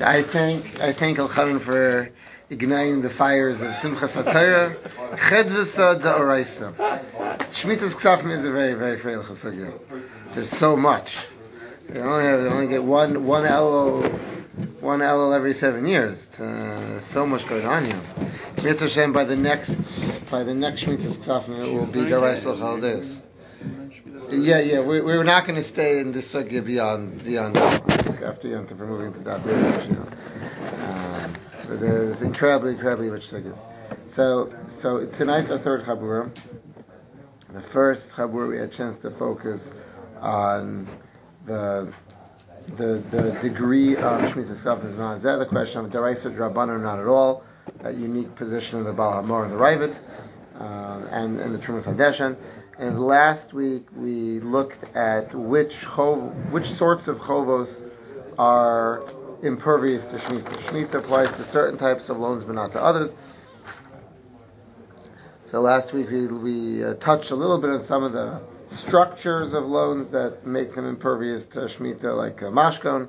I thank Elchanan for igniting the fires of Simchas HaTorah, Chedvasa D'Oraisa. Shmitas Ksafim is a very, very frail chasugya. There's so much. You only get one elul every 7 years. So much going on here. Mitzvah Hashem, by the next Shmitas Ksafim, it will be D'Oraisa L'Chaldeis. Yeah. We're not going to stay in this sugya beyond that. After Yom we're moving to that business, but there's incredibly rich sugyas. So tonight's our third chabura. The first chabura we had a chance to focus on the degree of Shmitas Ksafim Zeh, the question of D'Oraisa D'Rabbanan or not at all, that unique position of the Baal HaMor and the Ravid, and the Trumas Hadeshen. And last week we looked at which sorts of chovos are impervious to Shemitah. Shemitah applies to certain types of loans, but not to others. So last week we touched a little bit on some of the structures of loans that make them impervious to Shemitah, like mashkon.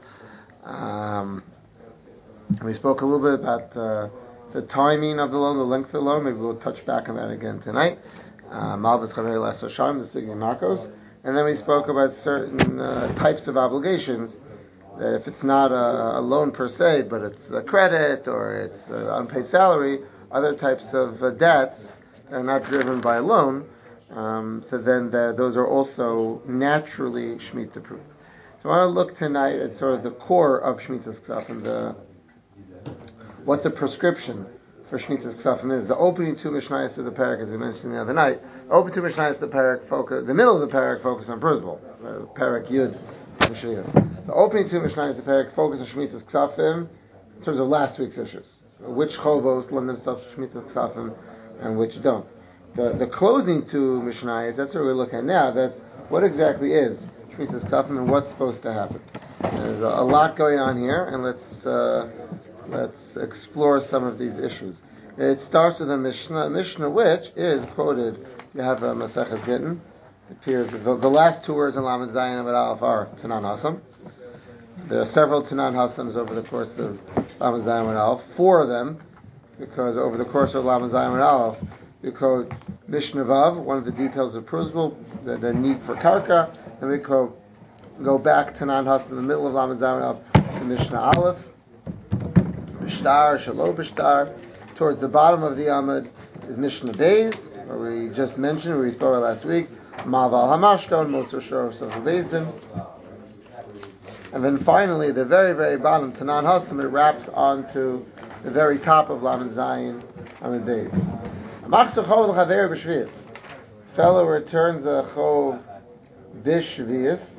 We spoke a little bit about the timing of the loan, the length of the loan. Maybe we'll touch back on that again tonight. Malbas Chaver Lasso Sharm, the Sugi Marcos. And then we spoke about certain types of obligations, that if it's not a loan per se, but it's a credit or it's unpaid salary, other types of debts that are not driven by a loan, so then those are also naturally Shemitah proof. So I want to look tonight at sort of the core of Shmitas Ksafim, what the prescription for Shmitas Ksafim is. The opening two Mishnayos of the parak, as we mentioned the other night, open two Mishnayos of the parak, the middle of the parak focus on principle, parak Yud Mishnayos. The opening two Mishnayos of the parak focus on Shmitas Ksafim in terms of last week's issues. So which chovos lend themselves to Shmitas Ksafim and which don't. The closing two Mishnayos, that's what we're looking at now. That's what exactly is Shmitas Ksafim and what's supposed to happen. There's a lot going on here, and let's explore some of these issues. It starts with a Mishnah which is quoted. You have a Maseches Gittin. It appears the last two words in Lamed Zayin of Aleph are Tanan Hasam. There are several Tanan Hasams over the course of Lamed Zayin and Aleph. 4 of them, because over the course of Lamed Zayin and Aleph, we quote Mishnah Vav, one of the details of Pruzbul, the need for Karka, and we quote go back Tanan Hasam in the middle of Lamed Zayin and Aleph to Mishnah Aleph. Bishtar, Shalom Bishtar. Towards the bottom of the Amud is Mishnah Beis, where we just mentioned, where we spoke about last week, Maval Hamashkon, Moser Shor of Bezdin. And then finally, the very, very bottom, Tanan Hasam, it wraps onto the very top of Lamed Zayin Amud Beis. Machzor Chov L'Chaver B'Shvius. Fellow returns a Chov B'Shvius.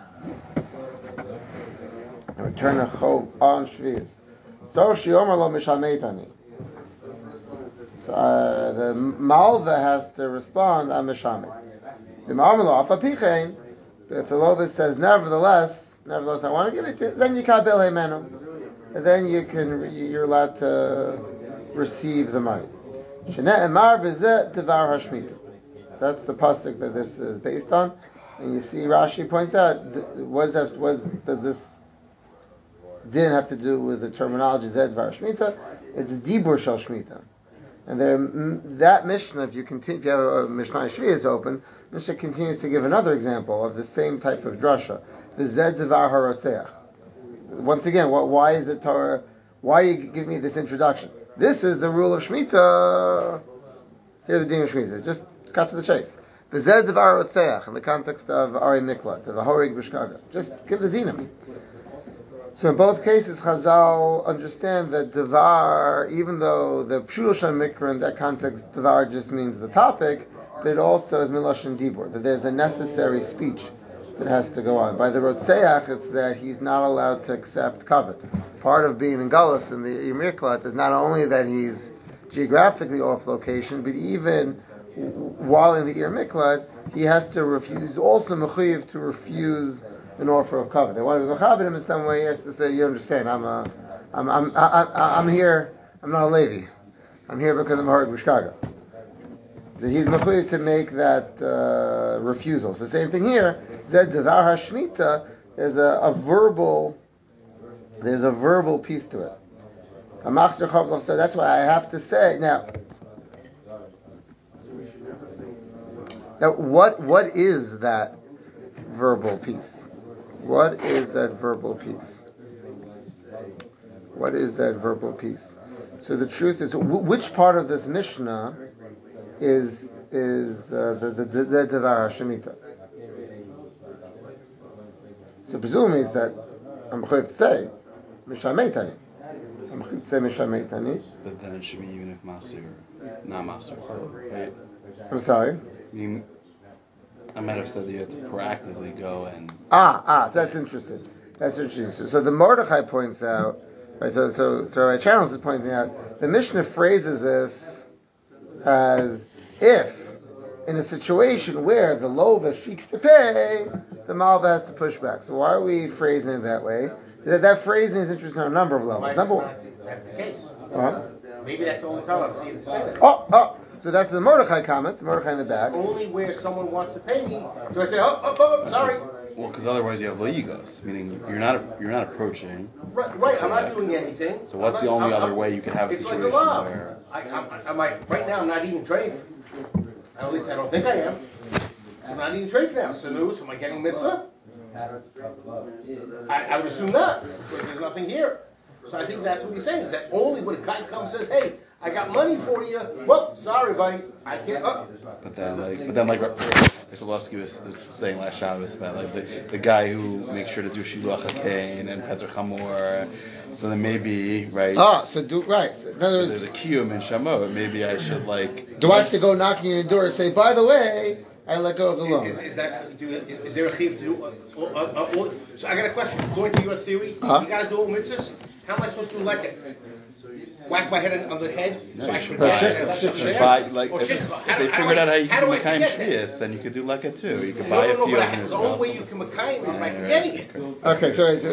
Return a Chov on Shvius. So Shiomar Lo Mishal Meitani. The Malva has to respond, I'm Mishamit. The Malva Afapichein, if the Lovis says, nevertheless, I want to give it to you, then you can't bill Himenu. And then you're allowed to receive the money. Shnei Emar V'zeh Devar HaShmita. That's the pasuk that this is based on. And you see Rashi points out, does this didn't have to do with the terminology Zed Devar HaShmita? It's Dibur Shal Shmita. And that Mishnah, if you have a Mishnah Shvi open, Mishnah continues to give another example of the same type of drasha. The Zed Devar HaRotzeach. Once again, why is it Torah? Why do you give me this introduction? This is the rule of Shemitah. Here's the din of Shemitah. Just cut to the chase. The Zed Devar HaRotzeach, in the context of Ari Miklat, of a Horig B'Shkaga. Just give the dinam. So in both cases, Chazal understand that Devar, even though the Pshuto Shem Mikra in that context, Devar just means the topic, but it also is Miloshin Dibur, that there's a necessary speech that has to go on. By the Rotzeach, it's that he's not allowed to accept Kavod. Part of being in Galus in the Yirmiklat is not only that he's geographically off location, but even while in the Yirmiklat, he has to refuse, also Mechuyev to refuse an offer of cover. They want to mechabed him in some way. He has to say, "You understand? I'm here. I'm not a Levi. I'm here because I'm a Harig B'Shkaga." So he's mechuyev to make that refusal. So the same thing here. Zed Devar HaShmita. There's a verbal There's a verbal piece to it. So that's why I have to say now. Now, what is that verbal piece? What is that verbal piece? What is that verbal piece? So the truth is, which part of this Mishnah is the Devar Shemitah? So presumably it's that I'm going to say Mishameitani. I'm going to say Mishameitani. But then it should be even if Machzir, not Machzir. Right? I'm sorry. I might have said that you have to proactively go and. So that's interesting. So the Mordechai points out, right? So Rabbi Channels is pointing out the Mishnah phrases this as if in a situation where the Lova seeks to pay, the Malva has to push back. So why are we phrasing it that way? That phrasing is interesting on a number of levels. Number one, that's the case. Uh-huh. Maybe that's the only time I've seen it say that. So that's the Mordechai comments, Mordechai in the back. Only where someone wants to pay me do I say, sorry. Well, because otherwise you have loigos, meaning you're not approaching. Right. I'm not doing anything. So what's the only other way you could have a situation where? I'm like, right now I'm not eating treif. At least I don't think I am. I'm not eating treif now. So am I getting mitzvah? I would assume not, because there's nothing here. So I think that's what he's saying, is that only when a guy comes and says, hey, I got money for you. Well, sorry, buddy, I can't. But then, like Solovsky was saying last Shabbos about like the guy who makes sure to do Shiluach HaKain and Peter Chamor. So then maybe right. So in other words, there's a kiyum in Shamot. Maybe I should like. Do I have to go knocking on your door and say, by the way, I let go of the loan? Is there a chiv to do? So I got a question. According to your theory, you got to do all mitzvahs. How am I supposed to do like it? Whack my head on the head so I should buy. Like if they figured out how you can do Mekayim Shvius, then you could do Leka too. You could buy a field. The only way you can Mekayim is by getting it. Okay,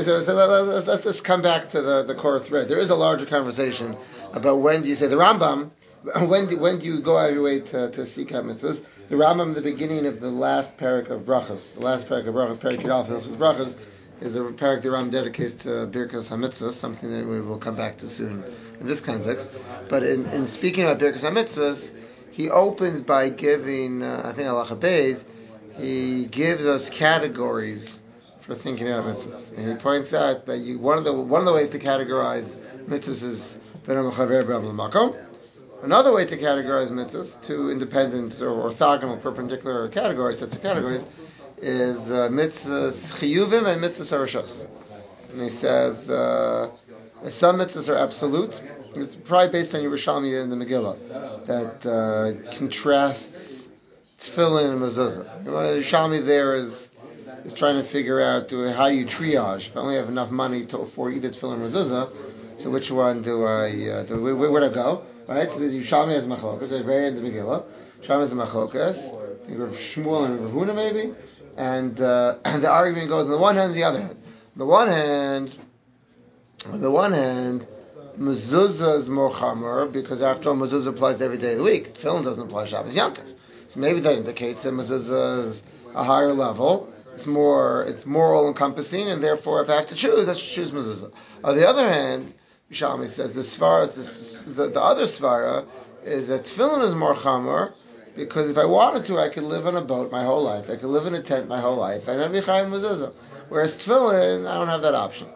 so let's just come back to the core thread. There is a larger conversation about when do you say the Rambam. When do you go out of your way to seek out mitzvahs? The Rambam, the beginning of the last parak of Brachas, parak Yudalef Hilchos Brachas, is a parak the Rambam dedicates to Birkas HaMitzvahs, something that we will come back to soon in this context. But in speaking about Birkas HaMitzvahs, he opens by giving, I think Halacha Beis, he gives us categories for thinking about mitzvahs. And he points out that one of the ways to categorize mitzvahs is B'nai Mechaver B'Amal Makom. Another way to categorize mitzvahs, two independent or orthogonal perpendicular categories, sets of categories, is mitzvahs chiyuvim and mitzvahs harashos. And he says some mitzvahs are absolute. It's probably based on Yerushalmi in the Megillah that contrasts tefillin and mezuzah. Yerushalmi there is trying to figure out how do you triage. If I only have enough money to afford either tefillin or mezuzah, so which one do I? Where do I go? Right? So the Yerushalmi has machlokas. They're very in the Megillah. Yerushalmi has a machlokas. You have Shmuel and Rav Huna maybe. And the argument goes on the one hand and the other hand. On the one hand, mezuzah is more chamer because after all, mezuzah applies every day of the week. Tefillin doesn't apply Shabbos Yom Tov. So maybe that indicates that mezuzah is a higher level. It's more all encompassing, and therefore, if I have to choose, I should choose mezuzah. On the other hand, Yerushalmi says as far as the other svara is that tefillin is more chamer. Because if I wanted to, I could live on a boat my whole life. I could live in a tent my whole life, and I'd be chayim mezuzah. Whereas tefillin, I don't have that option.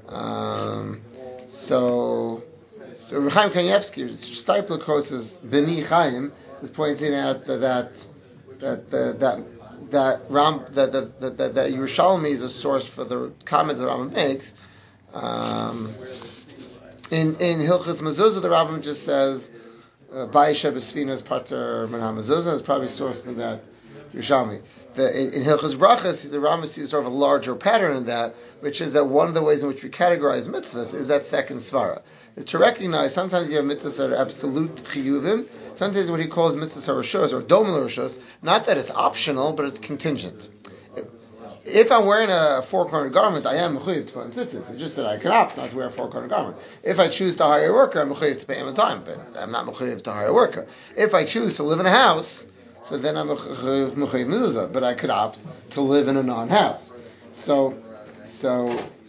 So Chaim Kanievsky, Steipler quotes as Beni Chaim, is pointing out that Yerushalmi is a source for the comment that Rambam makes. In Hilchos Mezuzah, the Rambam just says. Baisha B'Sfina is Pater Menha Mezuzah is probably sourced in that Yerushalmi. In Hilchos Brachas, the Rambam sees sort of a larger pattern in that, which is that one of the ways in which we categorize mitzvahs is that second svara. Is to recognize sometimes you have mitzvahs that are absolute chiyuvim, sometimes what he calls mitzvahs harashos or domel harashos, not that it's optional, but it's contingent. If I'm wearing a four-cornered garment, I am mechuyev to put on tzitzis. It's just that I can opt not to wear a four-cornered garment. If I choose to hire a worker, I'm mechuyev to pay him a time, but I'm not mechuyev to hire a worker. If I choose to live in a house, so then I'm mechuyev mezuzah, but I could opt to live in a non-house. So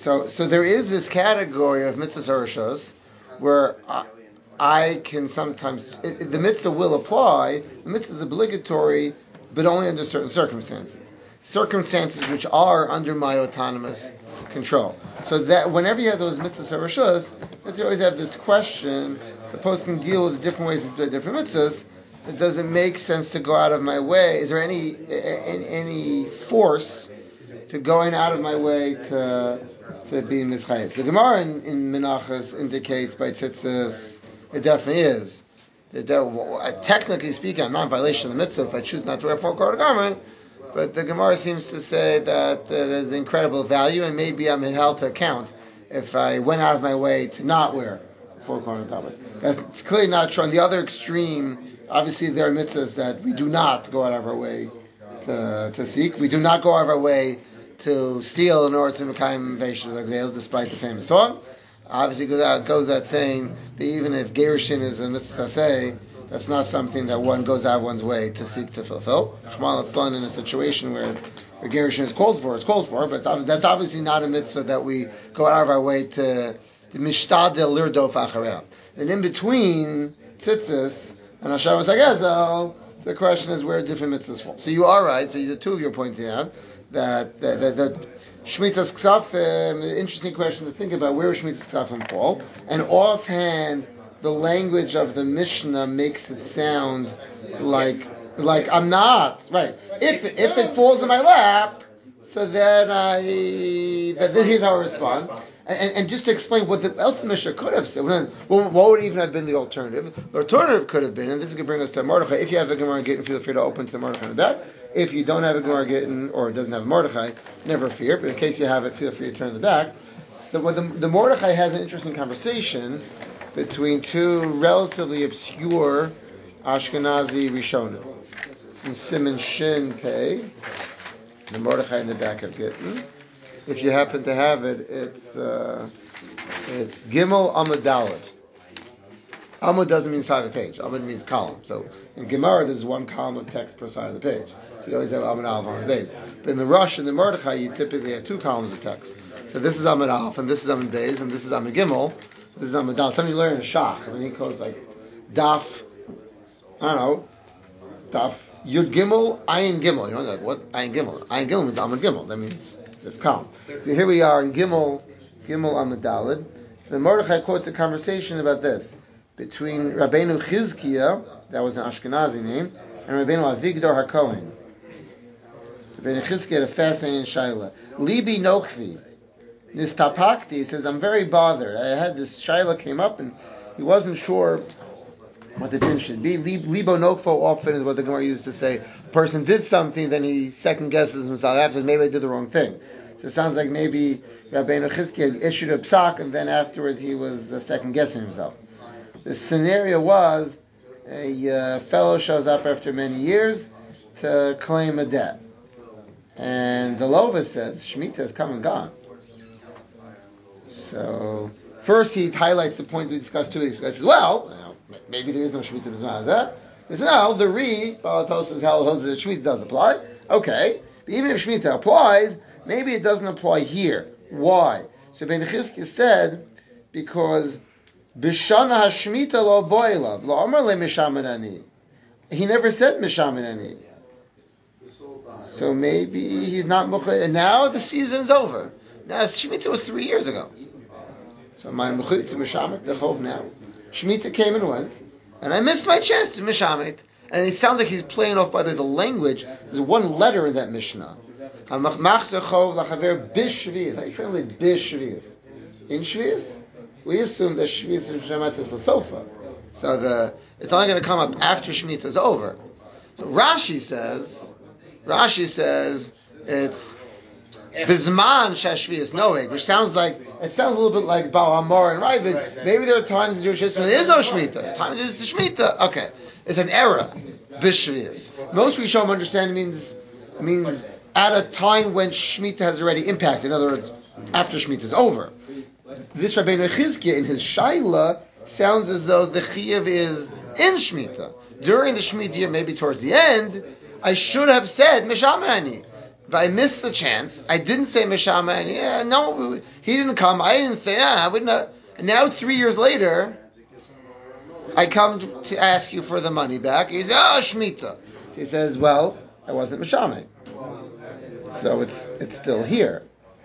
So there is this category of mitzvahs harishos where I can sometimes the mitzvah will apply. The mitzvah is obligatory, but only under certain circumstances which are under my autonomous control. So that whenever you have those mitzvahs harishos, you always have this question. The post can deal with different ways to do different mitzvahs. It doesn't make sense to go out of my way. Is there any force to going out of my way to be mischayev? The Gemara in Menachos indicates by tzitzis it definitely is. Technically speaking, I'm not in violation of the mitzvah if I choose not to wear a four-cornered garment, but the Gemara seems to say that there's incredible value, and maybe I'm held to account if I went out of my way to not wear a four-cornered garment. That's clearly not true. On the other extreme, obviously there are mitzvahs that we do not go out of our way to seek. We do not go out of our way to steal in order to Mekayim Veishas Exale, despite the famous song. Obviously goes out saying that even if Gerushin is a mitzvah saseh, that's not something that one goes out one's way to seek to fulfill. Chmal Atzlan in a situation where Gerushin is called for, but that's obviously not a mitzvah that we go out of our way to mishtadel lirdof achareh. And in between tzitzis and Hashavas Hagezel, the question is where different mitzvahs fall. So you are right. So the two of your points here that Shemitas Ksafim, the interesting question to think about where Shemitas Ksafim fall. And offhand, the language of the Mishnah makes it sound like I'm not right. If it falls in my lap, so then here's how I respond. And just to explain what else the Mishnah could have said, well, what would even have been the alternative? The alternative could have been, and this is going to bring us to Mordechai. If you have a Gemara Gittin, feel free to open to the Mordechai in the back. If you don't have a Gemara Gittin or it doesn't have Mordechai, never fear. But in case you have it, feel free to turn to the back. The Mordechai has an interesting conversation between two relatively obscure Ashkenazi Rishonim. From Simon Shin Pei, the Mordechai in the back of Gittin. If you happen to have it, it's Gimel Amud Dalet. Amud doesn't mean side of the page. Amud means column. So in Gemara, there's one column of text per side of the page. So you always have Amud Aleph on the page. But in the Rush and the Mordechai, you typically have two columns of text. So this is Amud Aleph, and this is Amud Beis, and this is Amud Gimel. This is Amud Dalet. Somebody learn a Shach. I mean, he calls like Daf. I don't know. Daf Yud Gimel Ayin Gimel. You know, like what Ayin Gimel? Ayin Gimel means Amud Gimel. That means it's column. So here we are in Gimel Amud Dalet. So the Mordechai quotes a conversation about this between Rabbeinu Chizkiah, that was an Ashkenazi name, and Rabbeinu Avigdor HaKohen. Rabbeinu Chizkiah had a fascinating shaila. Libi nokvi nistapakti. He says, I'm very bothered. I had this shaila came up and he wasn't sure what the din should be. Libo nokfo often is what the Gemara used to say. A person did something, then he second guesses himself after, maybe I did the wrong thing. So it sounds like maybe Rabbeinu Chizkiah issued a psak and then afterwards he was second guessing himself. The scenario was a fellow shows up after many years to claim a debt. And the Lova says, Shemitah has come and gone. So first he highlights the point we discussed 2 weeks ago. He says, well, maybe there is no Shemitah b'zman hazeh. He says, no, the Balatos is how holds that Shemitah does apply. Okay, but even if Shemitah applies, maybe it doesn't apply here. Why? So Ben Chizkiah said, because B'shana hashmita lo boilav lo amar le mishaminani. He never said mishaminani. So maybe he's not muchayt. And now the season is over. Now Shemitah was 3 years ago. So my muchayt to mishamit the chov now. Shemitah came and went, and I missed my chance to mishamit. And it sounds like he's playing off by the language. There's one letter in that Mishnah. Hamachzer chov lachaver bishviyas. How do you translate bishviyas? In shviyas? We assume that Shemitah Shemitah is the sofa. So it's only going to come up after Shemitah is over. So Rashi says it's Bizman Shashviyas Noeg, which sounds a little bit like Baal Hamor and Ravid. Right. Maybe there are times in Jewish history there is no Shemitah. Times there's the Shemitah. Okay. It's an era. Bishviyas. Most Rishonim understand means at a time when Shemitah has already impacted. In other words, after Shemitah is over. This Rabbeinu Chizkiah in his Shaila sounds as though the Chiyuv is in Shemitah. During the Shemitah year, maybe towards the end, I should have said Mishamani. but I missed the chance. I didn't say Mishama, and no, he didn't come. I didn't say, I wouldn't have. And now 3 years later, I come to ask you for the money back. He says, Shemitah. So he says, well, I wasn't Mishama. So it's still here.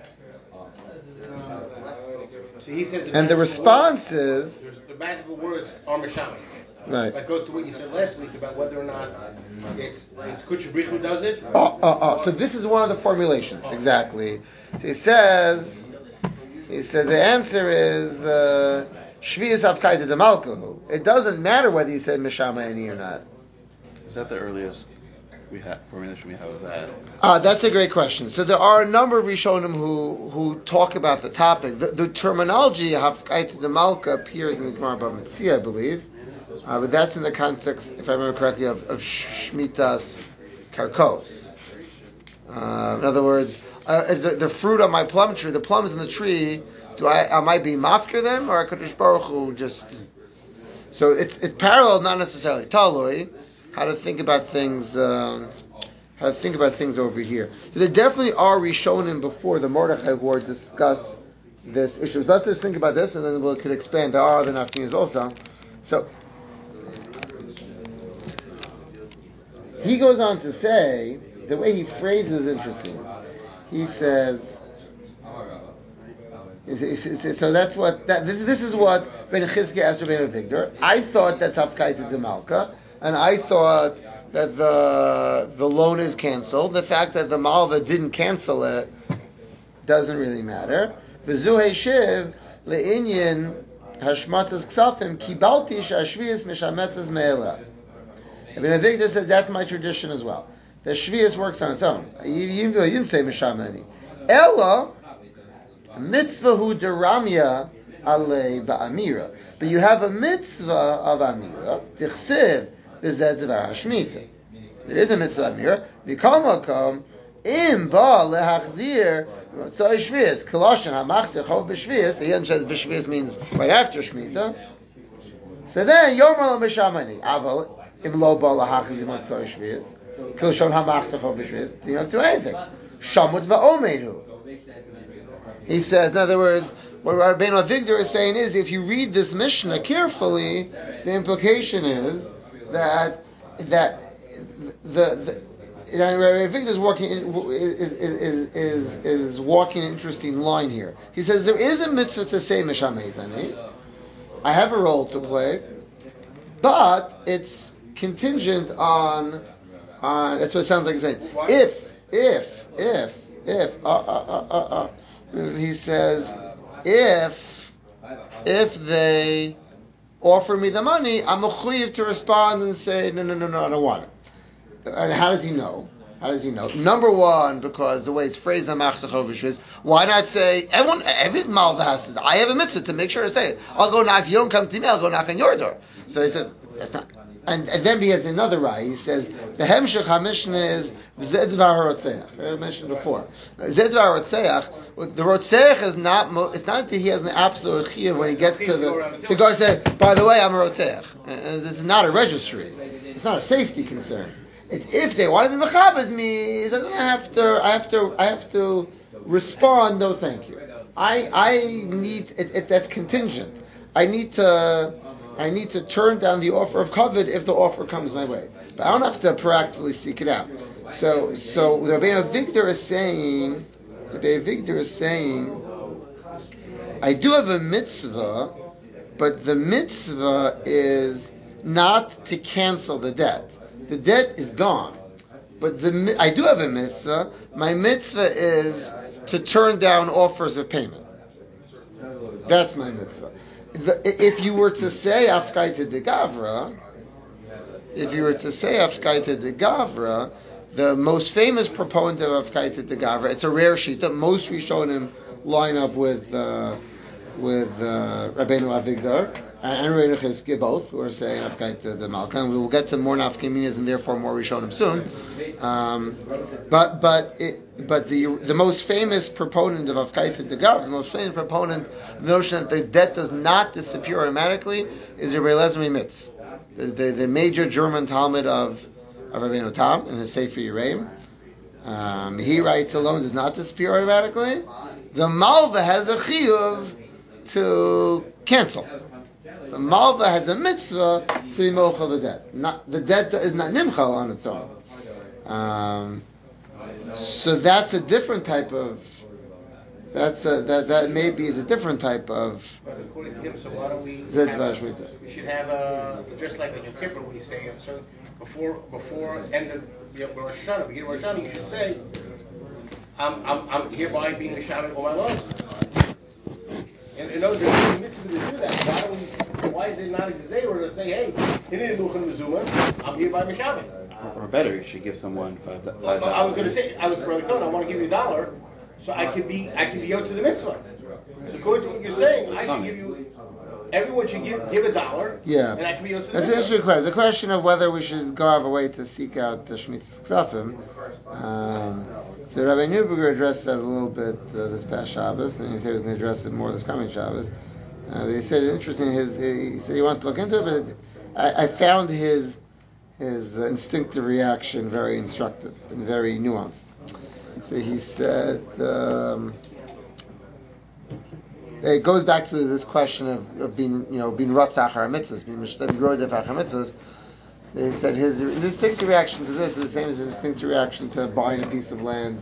So he says and the response is... The magical words are Mishama. Right. That goes to what you said last week about whether or not it's Kuchabrich who does it. So this is one of the formulations, exactly. So he says the answer is Shvius Avkaita de Malkahu. It doesn't matter whether you said Mishama Ani or not. Is that the earliest formulation we have of that? That's a great question. So there are a number of Rishonim who talk about the topic. The terminology Avkaita de Malka appears in the Gemara Bava Metzia, I believe. But that's in the context, if I remember correctly, of Shmitas Karkos. In other words, the fruit on my plum tree, the plums in the tree, am I being mafkir them, or Kadosh Baruch Hu just... So it's parallel, not necessarily talui, how to think about things over here. So there definitely are Rishonim before the Mordechai War discuss this issue. So let's just think about this, and then we could expand. There are other nafkinas also. So he goes on to say, the way he phrases is interesting. He says, so that's what, this is what Ben Chizkiah asked Ben Avigdor. I thought that's Avkaita de Malka, and I thought that the loan is canceled. The fact that the Malva didn't cancel it doesn't really matter. V'zu heishiv le'inyin hashmatas ksafim kibalti shashvius mishametas me'ela. Ibn Avigdor says that's my tradition as well. The shvius works on its own. Even though you didn't say mishamani. Ella mitzvahu deramya alei ba'amira. But you have a mitzvah of amira. Tichsiv v'zed devar hashmita. There is a mitzvah of amira. Mikol makom im ba lehachzir so shvius koloshen hamachzir chov b'shvius. He says b'shvius means right after shmita. So then yomer lo mishamani. Aval im lo ba lehachzir so shvius. Koloshen hamachzir chov b'shvius. You don't have to do anything. Shamut va'omedu. He says, in other words, what Rabbeinu Avigdor is saying is, if you read this Mishnah carefully, the implication is that Rabbeinu Avigdor is walking an interesting line here. He says there is a mitzvah to say Mishameitani. I have a role to play, but it's contingent on. That's what it sounds like he's saying. He says, if they offer me the money, I'm mechuyev to respond and say, no, I don't want it. And how does he know? Number one, because the way it's phrased on Machzachov is, why not say, every Malva has to, I have a mitzvah to make sure to say it. I'll go knock, if you don't come to me, I'll go knock on your door. So he says, that's not. And then he has another rai. He says the Hemshech HaMishnah is Zed Dvar HaRotzeach. I mentioned before. Zed Dvar HaRotzeach. The Rotzeach is not. It's not that he has an absolute chiyuv when he gets to go and say, by the way, I'm a Rotzeach. And this is not a registry. It's not a safety concern. If they want to be mechabed me, then I have to respond. No, thank you. I need it. That's contingent. I need to turn down the offer of kavod if the offer comes my way. But I don't have to proactively seek it out. So the Rabbeinu Avigdor is saying, I do have a mitzvah, but the mitzvah is not to cancel the debt. The debt is gone. But I do have a mitzvah. My mitzvah is to turn down offers of payment. That's my mitzvah. If you were to say Afkaita de Gavra, the most famous proponent of Afkaita de Gavra, it's a rare shita. Most Rishonim line up with Rabbeinu Avigdor and Rabbeinu Chizkiah, both who are saying Afkaita de Malka. And we will get to more Nafkaminas and therefore more Rishonim soon. But the most famous proponent of Afkaita de Gavra, the most famous proponent of the notion that the debt does not disappear automatically, is Rabbi Eliezer Mitz, the major German Talmud of Rabbeinu Tam in his Sefer Yereim. He writes a loan does not disappear automatically. The malva has a chiyuv to cancel. The malva has a mitzvah to be mochel the debt. The debt is not nimchal on its own. So that's a different type of. That maybe is a different type of. But according to him, so why don't we should have just like Yom Kippur, we say before end of Rosh Hashanah, beginning of Rosh Hashanah, you should say, I'm hereby being a Shabbat all my loans. And in other words, there's a mitzvah to do that. Why is it not a gzeira to say, hey, hinei nuchan mezuma, I'm hereby Mishabbat? Or better, you should give someone $5. I was going to say, I want to give you $1, so I could be out to the mitzvah. So according to what you're saying, I should give you. Everyone should give $1. Yeah. And I can be out to the That's an mitzvah. interesting question. The question of whether we should go out of our way to seek out Shemitah Ksafim. So Rabbi Neuberger addressed that a little bit this past Shabbos, and he said we can address it more this coming Shabbos. He said it's interesting. He said he wants to look into it, but I found his instinctive reaction very instructive and very nuanced. So he said. It goes back to this question of being ratzach har mitzvahs, being rodef har mitzvahs. He said his instinctive reaction to this is the same as his instinctive reaction to buying a piece of land.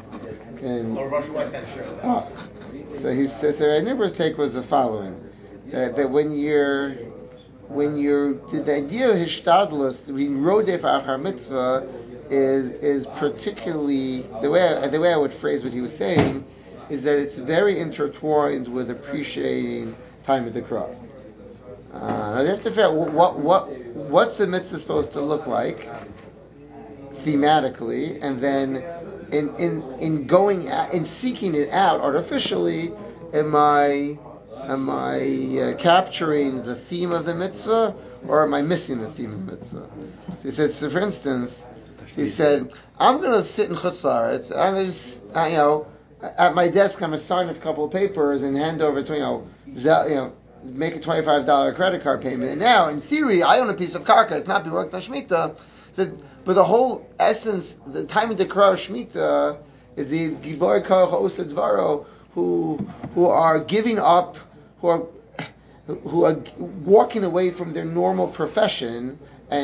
So he says, so Neuber's take was the following: that when you're the idea of hishtadlus, being rodef har mitzvah, is particularly the way I would phrase what he was saying. Is that it's very intertwined with appreciating time of the crop. Now you have to figure out what's the mitzvah supposed to look like thematically, and then in going out, in seeking it out artificially, am I capturing the theme of the mitzvah, or am I missing the theme of the mitzvah? So he said, so for instance, he said, I'm going to sit in Chutz La'aretz, I'm going to just at my desk, I'm going to sign a couple of papers and hand over to, make a $25 credit card payment. And now, in theory, I own a piece of karka. It's not being worked on Shemitah. So, but the whole essence, the time of the Dekra Shemitah, is the Gibor Karach Osa Dvaro, who are giving up, who are walking away from their normal profession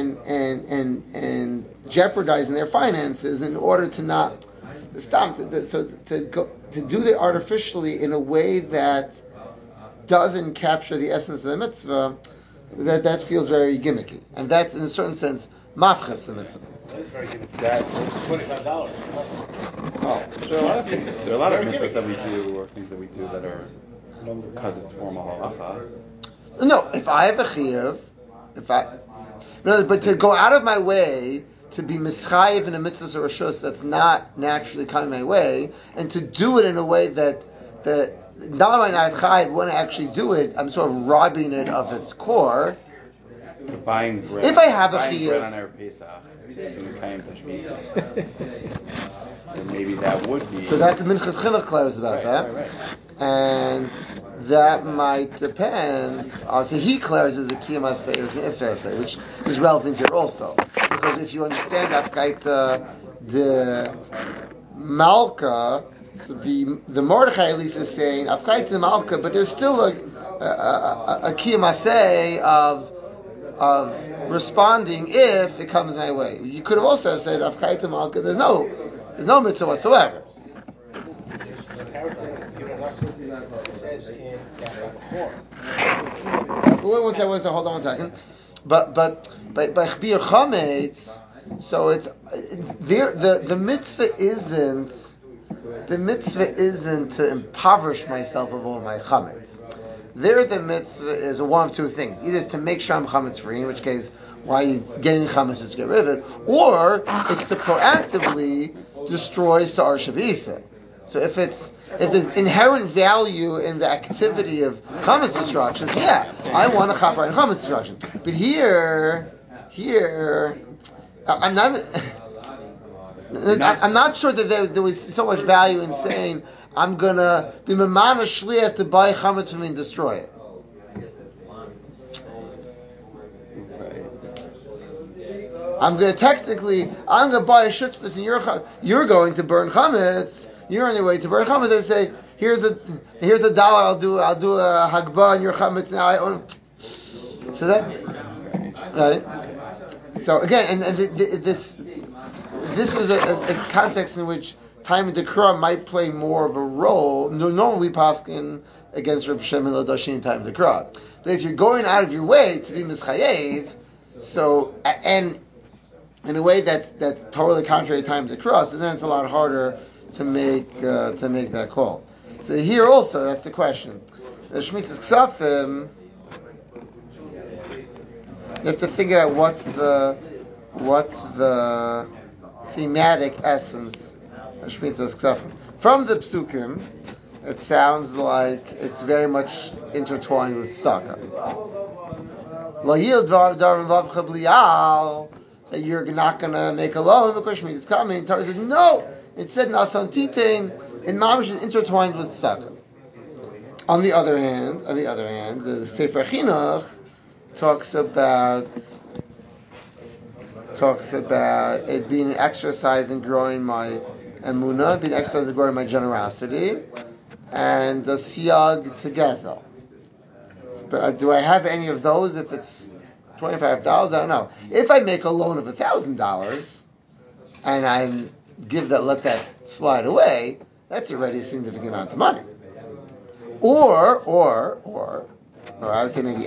and jeopardizing their finances in order to not stop to do it artificially in a way that doesn't capture the essence of the mitzvah. That feels very gimmicky, and that's in a certain sense mafches the mitzvah. That's very gimmicky. That's $25. There are a lot of mitzvahs that we do, or things that we do that are because it's formal halacha. No, if I have a chiyuv, but to go out of my way to be mischayiv in a mitzvah or a shus that's not naturally coming my way, and to do it in a way that not only I want to actually do it, I'm sort of robbing it of its core. So buying bread. If I have a bread on Erev Pesach, then maybe that would be. So that's the Minchas Chinuch clarifies about that. Right. And that might depend. So he clarifies the Kiyam Aseh, an Isser Aseh, which is relevant here also. Because if you understand Afkaita the Malka, so the Mordechai at least is saying Afkaita the Malka, but there's still a Kiyam Aseh of responding if it comes my way. You could have also said Afkaita the Malka. There's no mitzvah whatsoever. Says in Bechor. Hold on one second. But by Chbir Chametz, so it's there. The mitzvah isn't to impoverish myself of all my chametz. There, the mitzvah is one of two things: either to make sure I'm chametz free, in which case, why are you getting chametz is to get rid of it, or it's to proactively destroy sa'ar shavisa. So if there's inherent value in the activity of chametz destruction, I want to chafar in chametz destruction. But here, I'm not sure that there was so much value in saying I'm gonna be mamana shliach to buy chametz from me and destroy it. I'm going to buy a shutfus and you're going to burn chametz. You're on your way to burn chametz. I say, here's $1. I'll do a hagbah on your chametz now. I own. So that, right? So again, and this is a context in which time of Dekra might play more of a role. Normally we paskin against Reb Shimon Ladashin time of Dekra. But if you're going out of your way to be mischayev, so and in a way that's totally contrary to time of Dekra, so then it's a lot harder to make that call. So here also, that's the question. The Shemitah's Ksafim, you have to think about what's the thematic essence of Shemitah's Ksafim. From the Psukim, it sounds like it's very much intertwined with tzedakah. That you're not going to make a loan because Shemitah is coming. Torah says no. It said nasan titain, and mamish is intertwined with tzedakah. On the other hand, the Sefer Chinuch talks about it being an exercise in growing my emunah, being an exercise in growing my generosity, and the siyag to gezel. But do I have any of those if it's $25? I don't know. If I make a loan of $1,000 and I let that slide away, that's already a significant amount of money. Or I would say maybe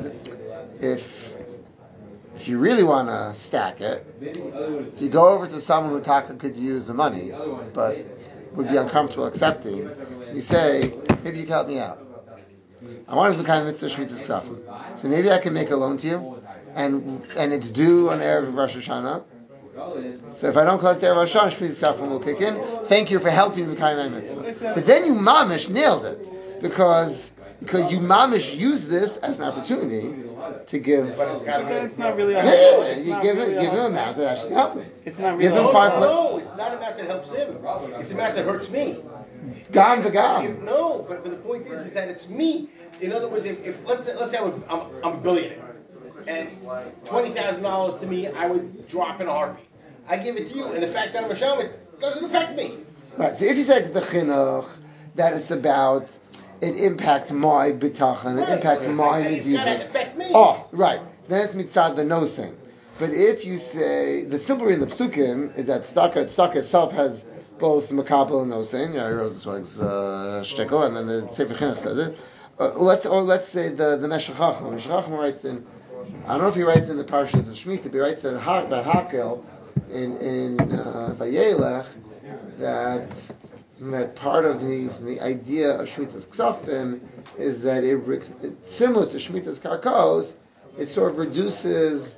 if you really want to stack it, if you go over to someone who Taka could use the money, but would be uncomfortable accepting, you say, maybe you can help me out. I want to do the kind of mitzvah Shemitah's Ksafim. So maybe I can make a loan to you, and it's due on Erev of Rosh Hashanah. So if I don't collect Erev Rosh Hashanah, Shemitah's Ksafim will kick in. Thank you for helping me kind of mitzvah. So then you mamish nailed it, because you mamish use this as an opportunity to give. But it's not really. You give him a amount that actually helps him. It's not really. Give him No, it's not a amount that helps him. It's a amount that hurts me. Gam v'gam. No, but the point is that it's me. In other words, if let's say I'm a billionaire, and $20,000 to me, I would drop in a heartbeat. I give it to you, and the fact that I'm a shaman doesn't affect me. Right. So if you say the chinuch that it's about, it impacts my bitachon, it impacts my medivus. It's gotta affect me. Oh, right. Then it's mitzad the nosing. But if you say the simple in the psukim is that tzedakah itself has both makabel and nosing. Rosenberg's shtickle, and then the Sefer Chinuch says it. Let's say the Meshech Chacham. Meshech Chacham writes in. I don't know if he writes in the Parshas of Shemitah, but he writes in about Hakel in Vayelech that part of the idea of Shemitah's Ksafim is that it's similar to Shemitah's Karkos. It sort of reduces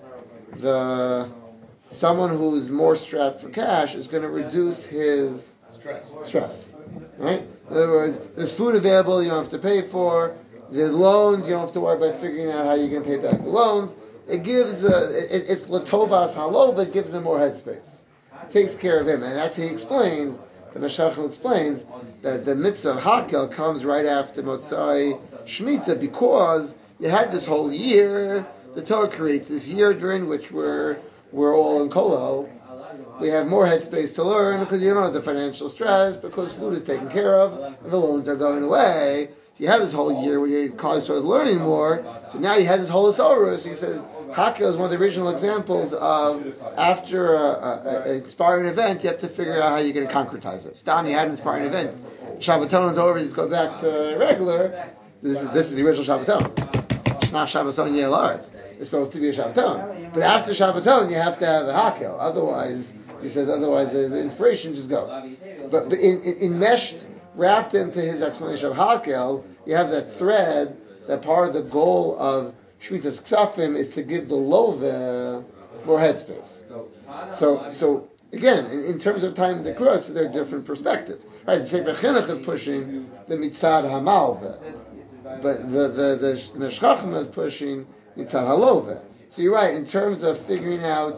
someone who's more strapped for cash is going to reduce his stress. Right? In other words, there's food available you don't have to pay for. The loans, you don't have to worry about figuring out how you're going to pay back the loans. It gives, it's Latovas Halo, but it gives him more headspace. It takes care of him. And that's how he explains, the Meshachel explains, that the mitzvah of Hakel comes right after Motzai Shemitah because you had this whole year, the Torah creates this year during which we're all in Kolel. We have more headspace to learn because you don't have the financial stress, because food is taken care of, and the loans are going away. So you have this whole year where your college starts learning more. So now you had this whole Asora. So he says Hakel is one of the original examples of after an inspiring event, you have to figure out how you're going to concretize it. Stam, you had an inspiring event. Shabbaton is over. You just go back to regular. This is the original Shabbaton. It's not Shabbaton Yel Aretz. It's supposed to be a Shabbaton. But after Shabbaton, you have to have a Hakel. Otherwise, he says, the inspiration just goes. But in meshed, wrapped into his explanation of Hakel, you have that thread, that part of the goal of Shemitah's Ksafim is to give the Love more headspace. So again, in terms of time of the cross, there are different perspectives. Right, the Sefer Chinuch is pushing the Mitzad HaMalveh, but the Meshachim is pushing Mitzad HaLoveh. So you're right, in terms of figuring out,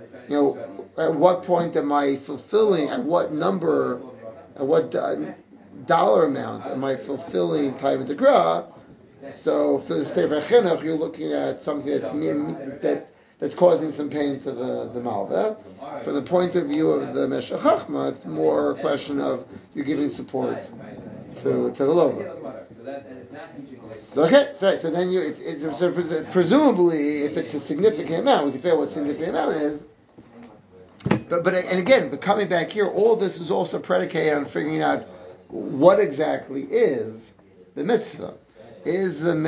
at what point am I fulfilling, at what number, at what dollar amount am I fulfilling time of the Gra? So for the Sefer Chinuch, you're looking at something that's causing some pain to the Malva. From the point of view of the Meshech Chachma, it's more a question of you're giving support to the Lova. So then presumably, if it's a significant amount, we can figure out what significant amount is. But coming back here, all this is also predicated on figuring out what exactly is the mitzvah. Is the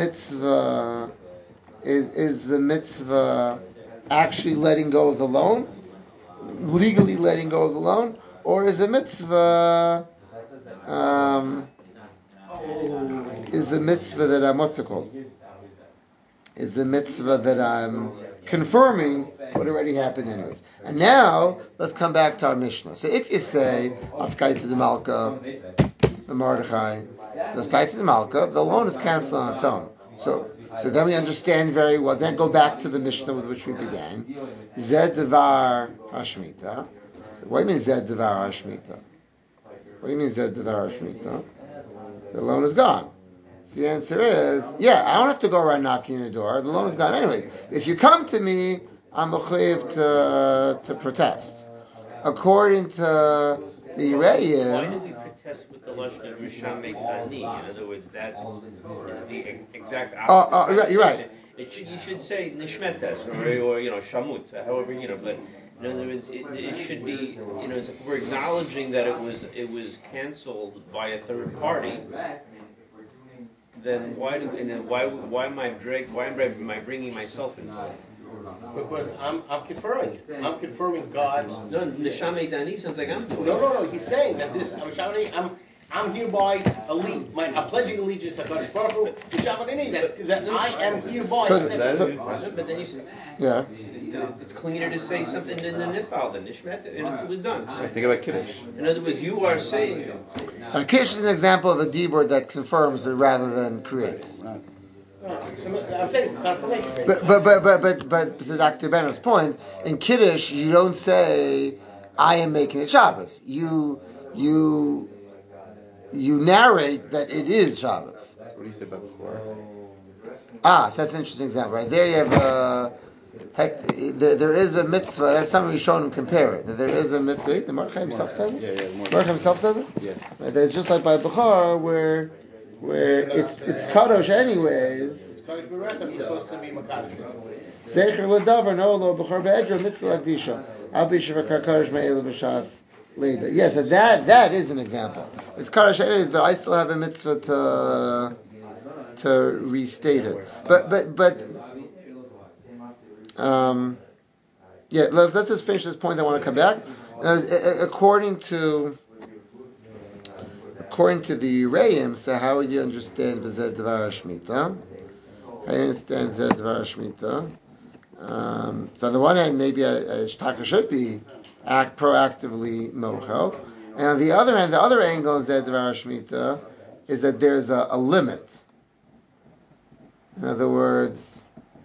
mitzvah actually letting go of the loan, legally letting go of the loan, or is the mitzvah that I'm what's it called? Is the mitzvah that I'm confirming what already happened anyways. And now let's come back to our Mishnah. So if you say Afkai to the Malka, the Mordechai, so Afkai to the Malka, the loan is canceled on its own. So then we understand very well. Then go back to the Mishnah with which we began. Zed Devar Hashmita. So what do you mean Zed Devar Hashmita? What do you mean Zed Devar Hashmita? The loan is gone. So the answer is, I don't have to go around knocking on your door. The loan is gone anyway. If you come to me, I'm mechuyev to protest. According to the Re'im... Why do we protest with the lashon of Mishamei Tani? In other words, that is the exact opposite. You're right. You should say Nishmetes or Shamut, however, but in other words, it should be, if we're acknowledging that it was canceled by a third party, then why am I bringing myself into it? Because I'm confirming it. I'm confirming God's. No, Neshamei Dani sounds like I'm doing it. No. He's saying that this. I'm hereby I'm pledging allegiance to God Baruch Hu, that I am hereby. But then you say, yeah, it's cleaner to say something than the nifal, the nishmet, and it was done. I think about Kiddush. In other words, you are saying. Kiddush is an example of a dibur that confirms it rather than creates. I'm saying it's a confirmation. But to Dr. Benno's point, in Kiddush you don't say I am making it Shabbos. You narrate that it is Shabbos. What do you say about before? So that's an interesting example. Right there, you have there is a mitzvah. That's something we show and compare it. That there is a mitzvah. The Mordechai himself says it. Yeah. Mordechai himself says it. Yeah. Right, it's just like by Bechor where it's kadosh anyways. It's kadosh b'rechem. You're supposed to be makadosh. Zecher l'davar no lo Bechor be'edra mitzvah lakdisha. Al b'shavakar kadosh me'elav b'shas. Yes, so that is an example. It's Karash anyways, but I still have a mitzvah to restate it. But let's just finish this point. I want to come back. According to the Re'im, so how would you understand Zed Dvar Shmita? How do you understand Zed Dvar Shmita? So on the one hand, maybe a shtaka should be act proactively mochel, and on the other hand, the other angle in Zed Dvar Shmita is that there's a limit. In other words,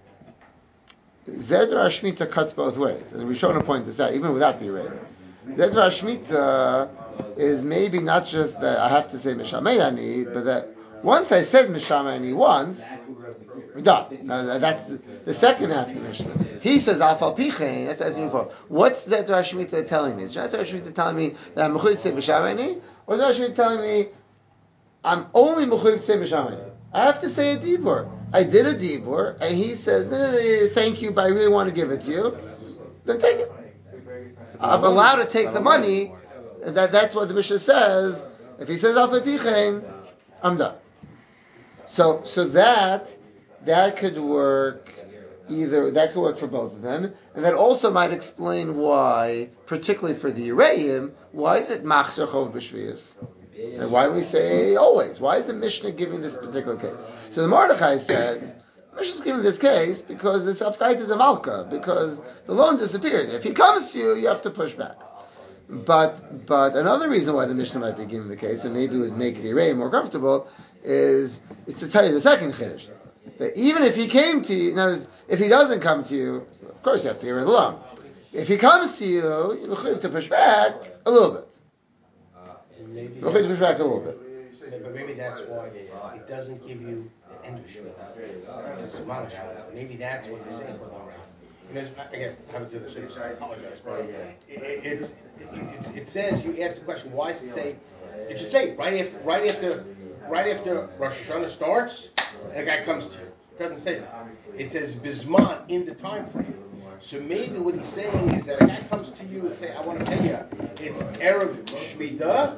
Zed Dvar Shmita cuts both ways, and we've shown to point this out even without the array. Zed Dvar Shmita is maybe not just that I have to say Mishamei Ani, but that once I said Mishamei Ani once, we're done. Now, that's the second half of the Mishnah. He says Afal Pichein. That's asking before. What's Zed Dvar Shmita telling me? Is Zed Dvar Shmita telling me that I'm mechuyev to say Mishamei Ani, or Zed Dvar Shmita telling me I'm only mechuyev to say Mishamei Ani? I have to say a dibur. I did a dibur, and he says, no, thank you, but I really want to give it to you. Then take it. I'm allowed to take the money. That's what the Mishnah says. If he says Afal Pichein, I'm done. So that could work for both of them, and that also might explain why, particularly for the Yereim, why is it Machzer Chov B'Shviyas? And why do we say always? Why is the Mishnah giving this particular case? So the Mordechai said, the Mishnah is giving this case because it's Afkaita de Malka, because the loan disappeared. If he comes to you, you have to push back. But another reason why the Mishnah might be giving the case, and maybe would make the Yereim more comfortable, is it's to tell you the second Chiddush. That even if he came to you, if he doesn't come to you, of course you have to get rid of the loan. If he comes to you, you have to push back a little bit. But maybe that's why it doesn't give you the end of Shemitah. It's a Simon Shemitah. Maybe that's what he's saying. Again, I haven't done this, so I apologize. But it says you ask the question. Why does it say? It should say right after Rosh Hashanah starts, and a guy comes to you. It doesn't say that. It says Bisman in the time frame. So maybe what he's saying is that a guy comes to you and say, I want to pay you. It's Erev Shemitah,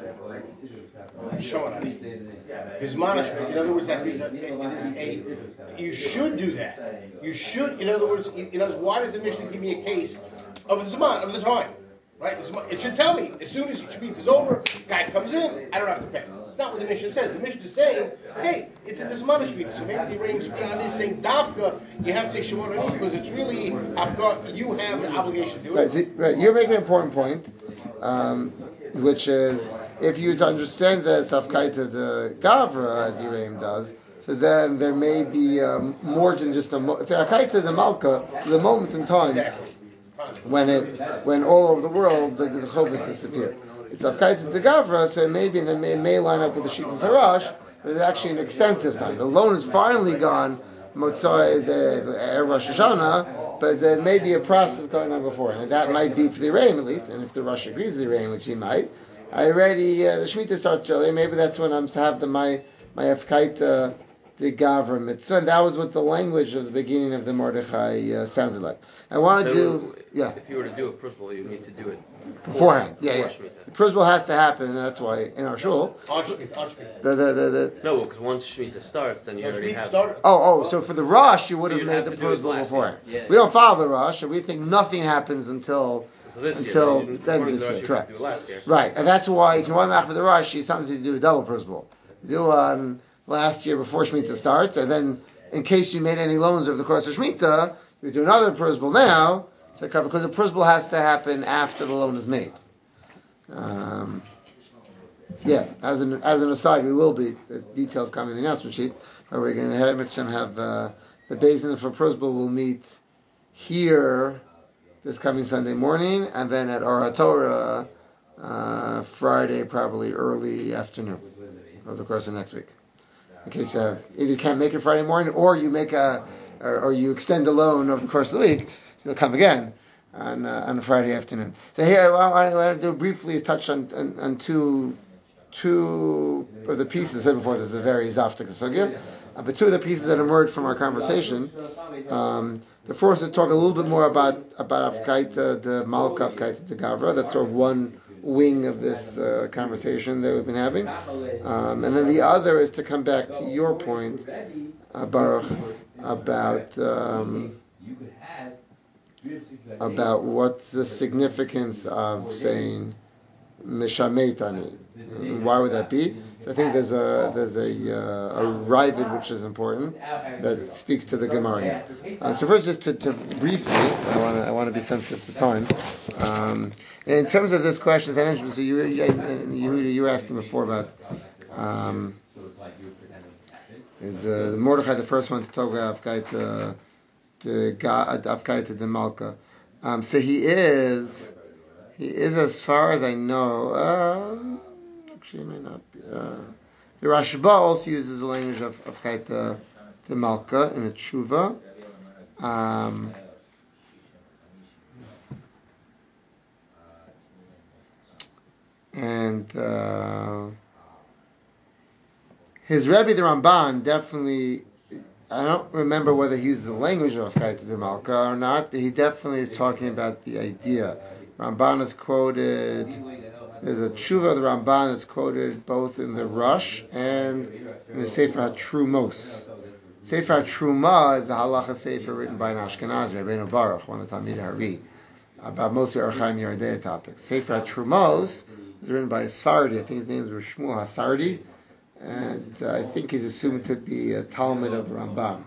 Bisman Shemitah. In other words, that you should do that. You should, in other words, why does the Mishnah give me a case of the Zman, of the time? Right? It should tell me, as soon as Shemitah is over, guy comes in, I don't have to pay. It's not what the Mishnah says. The Mishnah is saying, hey, it's in this Zman of Shemitah. So maybe the Reim's Pshat is saying, Dafka, you have to take Shemot on because it's really, you have the obligation to do it. Right. You're making an important point, which is, if you to understand that it's Afkaita the Gavra, as the Reim does, so then there may be more than just if Afkaita the Malka, the moment in time, Exactly. when all over the world the Chovis disappear. It's Afkaita the Gavra, so it may line up with the Shittas Harash. There's actually an extensive time. The loan is finally gone, Motzai the Rosh Hashanah, but there may be a process going on before, and that might be for the Reim at least. And if the Rosh agrees with the Reim, which he might, the Shemitah starts early. Maybe that's when I'm to have my Afkaita the Gavra mitzvah. And that was what the language of the beginning of the Mordechai sounded like. I want to do, If you were to do a prosbul, you need to do it beforehand. The prosbul has to happen, and that's why in our shul. On Shemitah. No, because once Shemitah starts, then you already have. So for the Rosh, you would have made the prosbul beforehand. Yeah. We don't follow the Rosh, and we think nothing happens until the end of this year. Correct. Do last year. Right, and that's why if you want to for the Rosh, you sometimes do a double prosbul. You do one last year before Shemitah starts, and then in case you made any loans over the course of Shemitah, you do another prosbul now, because the prosbul has to happen after the loan is made. As an aside, we will be, the details come in the announcement sheet, but we're going to have the Basin for prosbul will meet here this coming Sunday morning, and then at Or HaTorah Friday, probably early afternoon, over the course of next week. In case you either can't make it Friday morning, or you make or you extend a loan over the course of the week, so they'll come again on a Friday afternoon. So here I want to do briefly touch on two of the pieces. I said before, this is a very zaftik sugya, but two of the pieces that emerged from our conversation. The first is to talk a little bit more about Afkaita, the Malka Afkaita the Gavra. That's sort of one wing of this conversation that we've been having. And then the other is to come back to your point, Baruch, about what's the significance of saying Mishamet Ani. Why would that be? So I think there's a Ravid which is important that speaks to the Gemara here. So first, just to briefly, I want to be sensitive to time. In terms of this question, as I mentioned, so you were asking before about is Mordechai the first one to talk about Afkaita the Malka. So he is, as far as I know, actually it may not be. The Rashba also uses the language of Afkaita the Malka in a tshuva. And his Rebbe, the Ramban, definitely, I don't remember whether he uses the language of Afkaita de Malka or not, but he definitely is talking about the idea. Ramban is quoted, there's a tshuva of the Ramban that's quoted both in the Rush and in the Sefer HaTrumos. Sefer HaTruma is the halacha sefer written by an Ashkenazi, Rabbeinu Baruch, one of the Talmidei Hari, about mostly Archaim Yeridea topics. Sefer HaTrumos is written by a Sardi, I think his name is Shmuel HaSardi, and I think he's assumed to be a Talmud of the Ramban,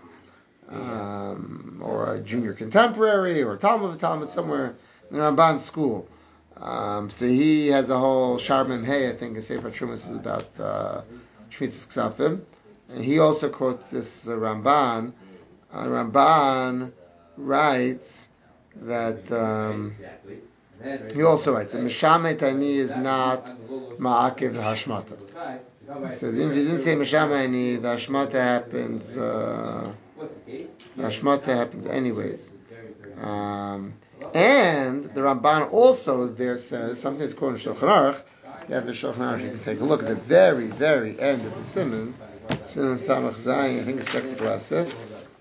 or a junior contemporary, or a Talmud of a Talmud, somewhere in the Ramban school. So he has a whole Shar Mem Hey, I think, in Sefer HaTrumos is about Shmitzas Ksafim, and he also quotes this Ramban. Ramban writes that he also writes that Mishamet Ani is not Ma'akev the Hashmata. He says if you didn't say Mishamet Ani, the Hashmata happens. The Hashmata happens anyways. And the Ramban also there says something that's called Shulchan Aruch. You have the Shulchan Aruch, you can take a look at the very, very end of the Siman Samach Zayin, I think it's second to last Sif.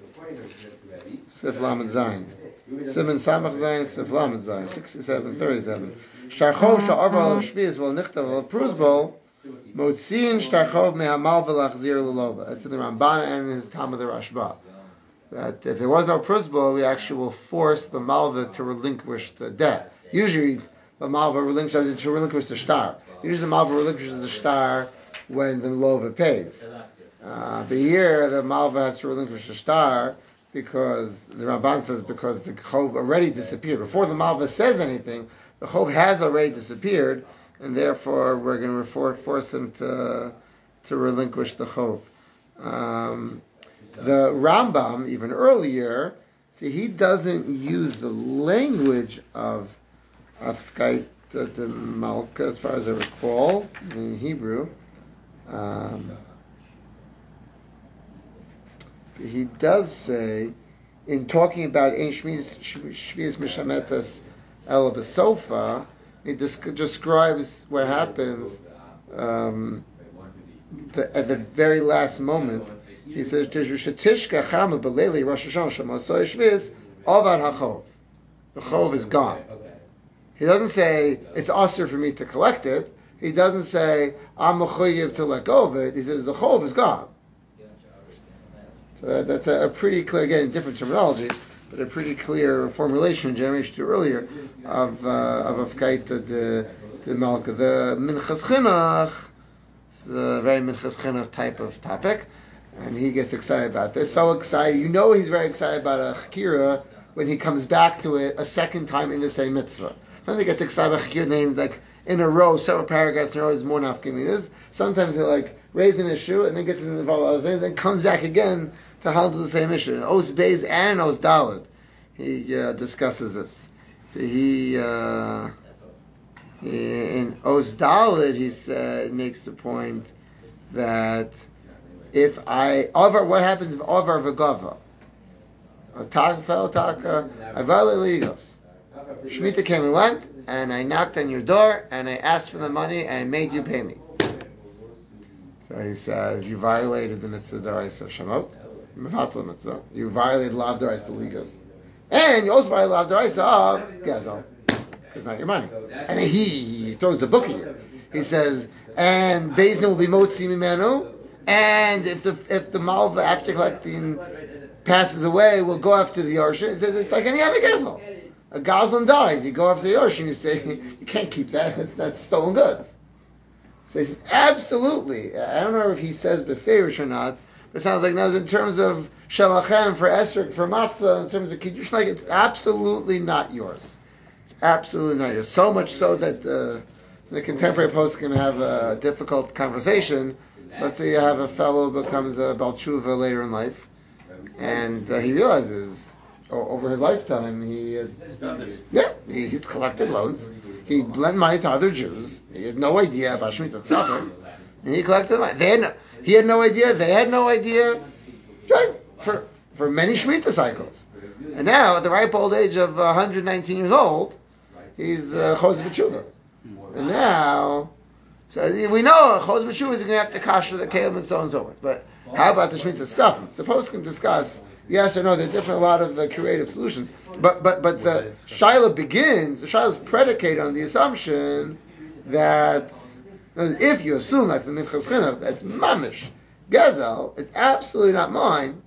Sif Lamed Zayin. Siman Samach Zayin, Sif Lamed Zayin, 67-37. Shtarchov sha'arva al Shvius v'al nichtav al Pruzbol Motzin shtarchov me'hamal v'lachzir l'lova. That's in the Ramban and in his Talmud the Rashba. That if there was no Pruzbol, we actually will force the Malva to relinquish the debt. Usually the Malva relinquishes to relinquish the shtar. Usually the Malva relinquishes the shtar when the Lova pays. But here the Malva has to relinquish the shtar because the Ramban says because the Chov already disappeared. Before the Malva says anything, the Chov has already disappeared, and therefore we're going to force him to relinquish the Chov. The Rambam, even earlier, see, he doesn't use the language of Afkait the Malka, as far as I recall, in Hebrew. He does say, in talking about Ein Shvius Mishametas El B'Sofa, he describes what happens at the very last moment. He says, the Chov is gone. He doesn't say, it's usher for me to collect it. He doesn't say, I'm mechuyev to let go of it. He says, the Chov is gone. So that's a pretty clear, again, different terminology, but a pretty clear formulation, generation two earlier, of Afkaita the Malka. The Minchas Chinuch, the very Minchas Chinuch type of topic, and he gets excited about this. So excited, he's very excited about a Chakira when he comes back to it a second time in the same mitzvah. Sometimes he gets excited about Chakira named like in a row, several paragraphs in a row, is more nafkaminas. Sometimes he'll like raise an issue and then gets involved in other things, then comes back again to handle the same issue. In Os Beis and in Os Daled, he discusses this. So in Os Daled, he makes the point that what happens if Avar V'Gava? Shemitah came and went, and I knocked on your door, and I asked for the money, and I made you pay me. So he says, you violated the mitzvah d'oraisa of Shemot, you violated lav d'oraisa ligos, and you also violated lav d'oraisa of Gezel, because it's not your money. And he throws the book at you. He says, and Beis Din will be motzi mimenu, and if the malva after collecting passes away, will go after the Yorshin. It's like any other Gezel. A Gazlan dies, you go after the Yorshin, you say, you can't keep that, that's stolen goods. So he says, absolutely. I don't know if he says beferish or not, but it sounds like now in terms of Shalachem for Esrik, for Matzah, in terms of Kiddush, like it's absolutely not yours. It's absolutely not yours. So much so that the contemporary post can have a difficult conversation. So let's say you have a fellow who becomes a Baal Tshuva later in life, and he realizes over his lifetime he's collected loans. He lent money to other Jews. He had no idea about Shemitah Tzafar, and he collected money. He had no idea. They had no idea. Right? For many Shemitah cycles, and now at the ripe old age of 119 years old, he's Chos B'Tshuva. And now, so we know Chos B'Tshuva is going to have to kasher the kelim and so on and so forth. But how about the Shemitah Tzafar? Suppose we can discuss. Yes or no, there are a lot of creative solutions. But the Shaila begins, the Shaila is predicated on the assumption that if you assume like the Minchas Chinuch, that's mamish, Gezel, it's absolutely not mine.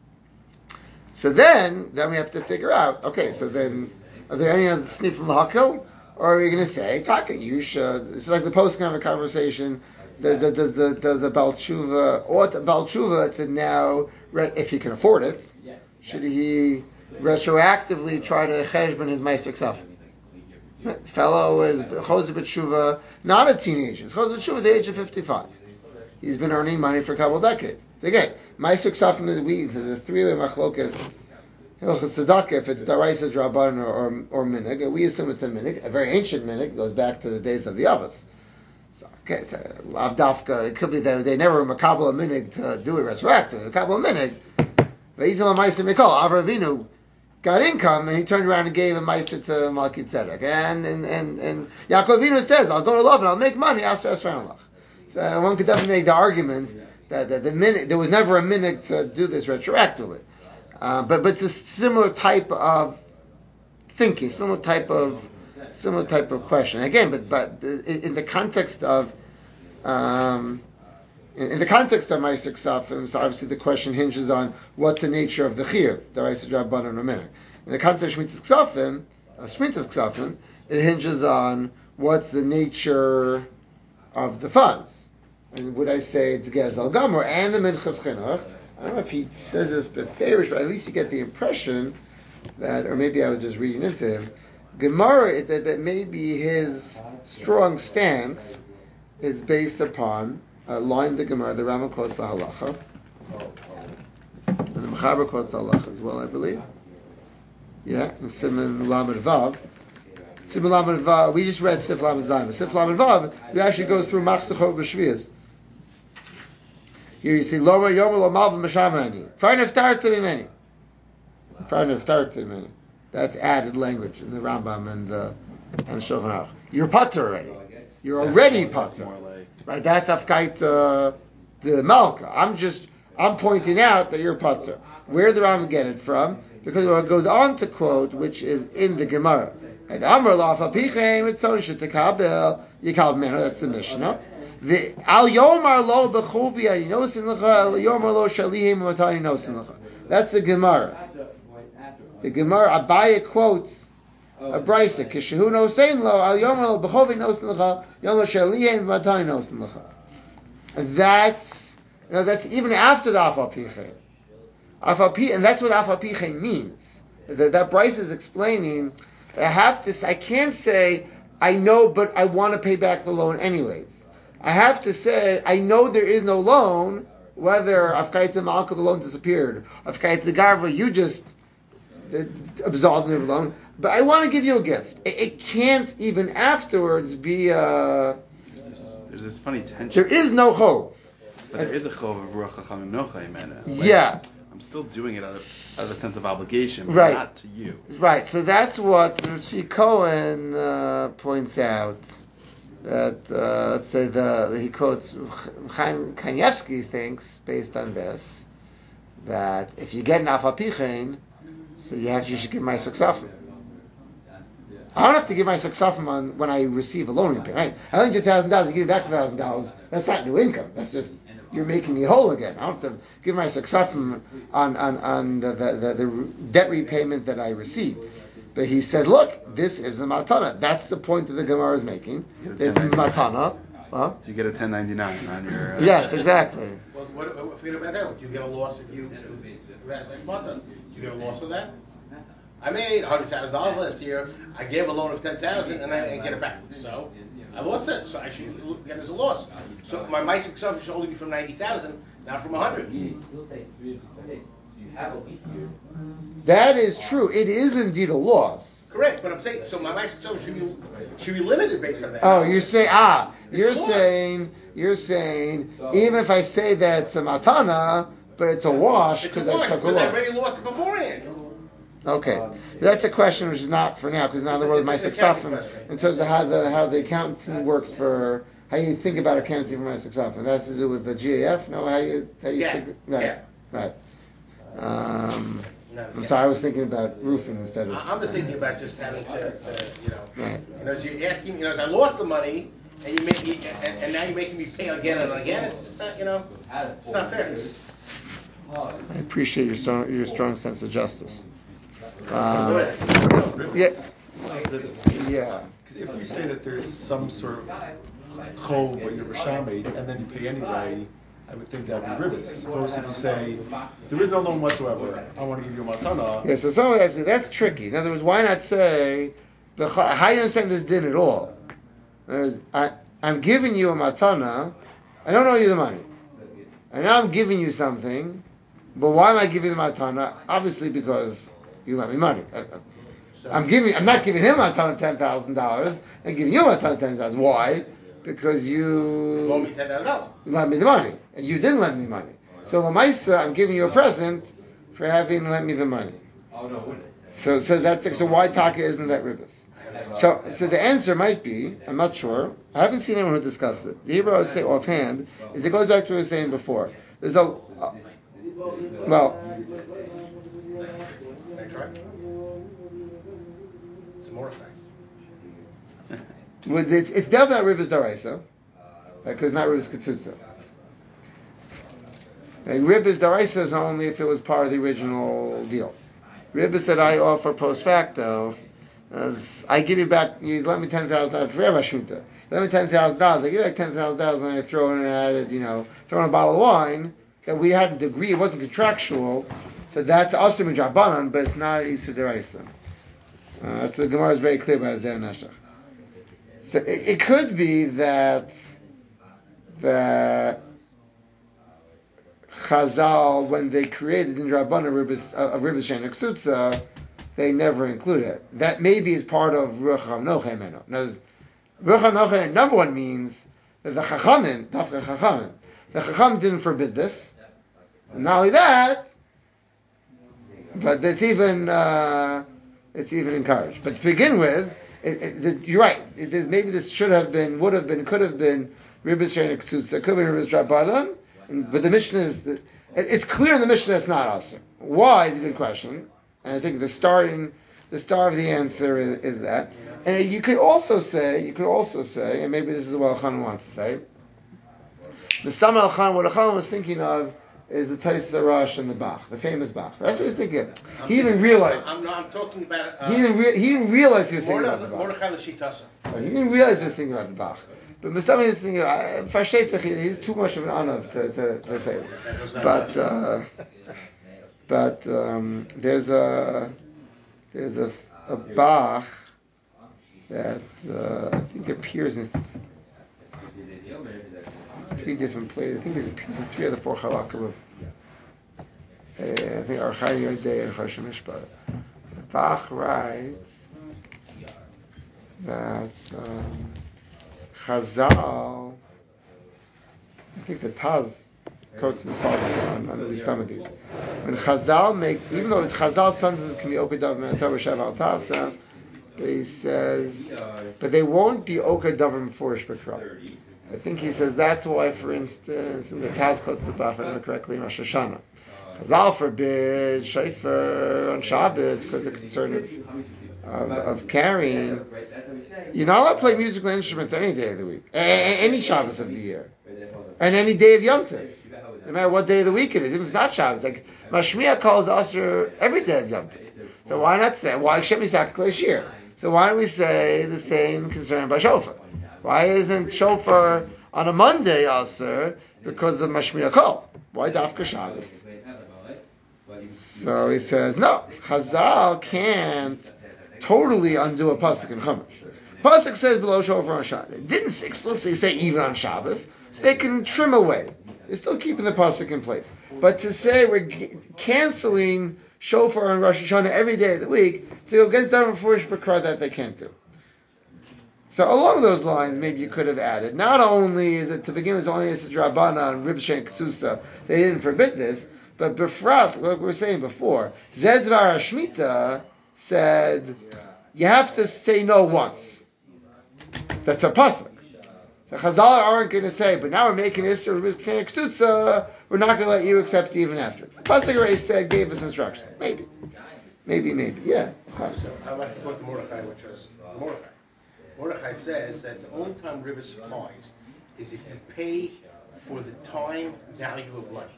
So then we have to figure out, okay, so then, are there any other sniff from the Hakil? Or are we going to say, Taka, you should, it's like the post kind of a conversation, does a Baal Tshuva, or a Baal Tshuva to now, if he can afford it, should he retroactively try to cheshbon his meister ksaf? The fellow is Chos B'Tshuva, not a teenager. He's Chos B'Tshuva at the age of 55. He's been earning money for a couple of decades. So again, meister ksafim is the three-way machlokas. Hilchos Tzedakah, if it's daraisa, drabanan, or minig, we assume it's a minig, a very ancient minig, goes back to the days of the Avos. So lav dafka, it could be that they never were makabel a minig to do it retroactive. Makabel a minig. He got income, and he turned around and gave a meiser to Malki Tzedek. And Yaakov Avinu says, I'll go to love and I'll make money, Aser Esran Lach. So one could definitely make the argument that the minute, there was never a minute to do this retroactively. But it's a similar type of thinking, similar type of question. Again, but in the context of in the context of Ma'aser Ksafim, so obviously the question hinges on what's the nature of the chiyuv, the Raisa Rabbanan in a minute. In the context of Shmitas Ksafim, it hinges on what's the nature of the funds. And would I say it's Gezel Gamor and the Minchas Chinuch? I don't know if he says this beferish, but at least you get the impression that, or maybe I was just reading into him, Gemara, that maybe his strong stance is based upon a line of the Gemara, the Rambam quotes the halacha, and the Mechaber quotes the halacha as well, I believe. Yeah, in Siman Lamed Vav. Siman Lamed Vav, we just read Sif Lamed Zayin. Sif Lamed Vav, we actually go through Machzachot B'Shviyas. Here you see, Loma Yomer Lo Malva Meshamani. Far Neftar Mimeni. Far Neftar Mimeni. That's added language in the Rambam and the Shulchan Aruch. You're patur already. You're already patur. Right? That's Afkait the Malka. I'm pointing out that you're patur. Where did the Rambam get it from? Because it goes on to quote, which is in the Gemara. And Amar Lafa Pichem Etzon Shetekabel Yikal Meno. That's the Mishnah. The Al Yomar Lo Bechuvi Aninosin Lecha Al Yomar Lo Shalihim Matani Nosin Lecha. That's the Gemara. The Gemara Abaye quotes a brisa Kishahu Nosein Lo Al Yomar Lo Bechuvi Nosin Lecha Yom Lo Shalihim Matani Nosin Lecha. That's even after the Afal Pichem. And that's what Afal Pichem means. That brisa is explaining. I can't say I know, but I want to pay back the loan anyways. I have to say, I know there is no loan, whether Afkaita Malka, the loan disappeared, Afkaita Garva, you just absolved me of the loan, but I want to give you a gift. It can't even afterwards be There's this funny tension. There is no chov. But there is a chov of Ruach HaChamim Nocha Imena. Yeah. I'm still doing it out of a sense of obligation, but right. Not to you. Right, so that's what Rashi Cohen points out. That let's say he quotes Chaim Kanievsky thinks based on this that if you get an Afal Pichem, so you should give my Ksafim. I don't have to give my Ksafim on when I receive a loan repayment. Right? I lend you $1,000, you give back $1,000. That's not new income. That's just you're making me whole again. I don't have to give my Ksafim on the debt repayment that I received. But he said, look, this is a matana. That's the point that the Gemara is making. It's matana. So you get a 1099 on your... Yes, exactly. Well, forget about that. Do you get a loss if you... Do you get a loss of that? I made $100,000 last year. I gave a loan of $10,000 and I get it back. So I lost it. So I should get it as a loss. So my Ma'aser Ksafim should only be from $90,000, not from $100,000. That is true. It is indeed a loss. Correct, but I'm saying so. My Ma'aser Ksafim should be limited based on that. Oh, you're saying even if I say that it's a matana, but it's a wash because I took a loss. I already lost it beforehand. Okay, that's a question which is not for now because now the word Ma'aser Ksafim in terms of how the accounting works for how you think about accounting for Ma'aser Ksafim. That's to do with the GAF. No, how you think. Right. I'm sorry, I was thinking about roofing instead of... I'm just thinking about just having to Right. As you're asking, as I lost the money, and and now you're making me pay again and again, it's just not, it's not fair. I appreciate your strong sense of justice. Yeah. Because if we say that there's some sort of chov, but you're b'shamid, and then you pay anyway, I would think that would be ribbis. As opposed to if you say, there is no loan whatsoever, I want to give you a matana. Yeah, so some actually, that's tricky. In other words, why not say, how do you understand this din at all? I'm giving you a matana, I don't owe you the money. And now I'm giving you something, but why am I giving the matana? Obviously because you lent me money. I'm not giving him a matana $10,000, I'm giving you a matana $10,000. Why? Because you loaned me $10,000. You lent me the money, and you didn't lend me money. So Lamaisa, I'm giving you a present for having lent me the money. So why taka isn't that ribbis? So the answer might be, I'm not sure. I haven't seen anyone who discussed it. The Hebrew I would say offhand is it goes back to what we were saying before. There's well. Can I try? It's a more effect. It's definitely not ribbis daraisa, because not ribbis ketzutza. And ribbis daraisa is only if it was part of the original deal. Ribbis that I offer post facto, I give you back, you lend me $10,000 for every shunta. Let me $10,000, I give you like $10,000 and I throw in and added, throw in a bottle of wine that we hadn't agreed, it wasn't contractual, so that's also midrabanan, but it's not Isur deraisa. That's the Gemara is very clear about Zeh Nashtach. So it could be that Chazal, when they created in Drabbana of Ribbis Shein Ksutza, they never included it. That maybe is part of Ruach HaNoche Meno. Ruach HaNoche, number one, means that the Chachamim didn't forbid this. And not only that, but it's even encouraged. But to begin with, you're right. Maybe this should have been, would have been, could have been Ribbis Shein Ksutza, could be Ribbis Drabbana. But the Mishnah it's clear in the Mishnah that's not awesome. Why is a good question. And I think the star of the answer is that. And you could also say, and maybe this is what Elchanan wants to say, what Elchanan was thinking of is the Tais Arash and the Bach, the famous Bach. That's what he was thinking. He even realized. I'm talking about. He didn't realize he was thinking about the Bach. Mordechai L'Shitasa. He didn't realize he was thinking about the Bach. But Mustami is thinking, he's too much of an anav to say this. But there's a Bach that I think appears in 3 different places. I think it appears in 3 of the 4 halakim of I think Archai Yodei and Choshen Mishpat. Bach writes that Chazal, I think the Taz quotes this on at least some of these. When Chazal even though it's Chazal's sentences can be Okadav Manatov Shav Al Tasa, he says, but they won't be Okadav Meforish B'Kral. I think he says that's why, for instance, in the Taz quotes the Bach, if I remember correctly, in Rosh Hashanah. Chazal forbids shofar on Shabbos because of concern of carrying. You're not allowed to play musical instruments any day of the week, any Shabbos of the year, and any day of Yom Tov, no matter what day of the week it is. Even if it's not Shabbos, like Mashmiach calls Asr every day of Yom Tov. So why not say So why don't we say the same concern by shofar? Why isn't shofar on a Monday Asr because of Mashmiach call? Why Dafka Shabbos? So he says no. Chazal can't totally undo a pasuk in Chumash. Pasuk says below shofar on Shabbos. It didn't explicitly say even on Shabbos, so they can trim away. They're still keeping the pasuk in place. But to say we're canceling shofar on Rosh Hashanah every day of the week to go against Davar Meforish B'Kra, that they can't do. So along those lines, maybe you could have added. Not only is it to begin with only this Drabbana and Ribbis Shein Ktsusa, they didn't forbid this, but Befrat, what we were saying before, Zedvar Shmita said you have to say no once. That's a pasuk. The Chazal aren't going to say, but now we're making Isser Ribbis Shein Ktsusa, we're not going to let you accept it even after. The pasuk already said, gave us instructions. Maybe. Yeah. So I'd like to quote the Mordechai, which was Mordechai. Mordechai says that the only time Ribbis applies is if you pay for the time value of money.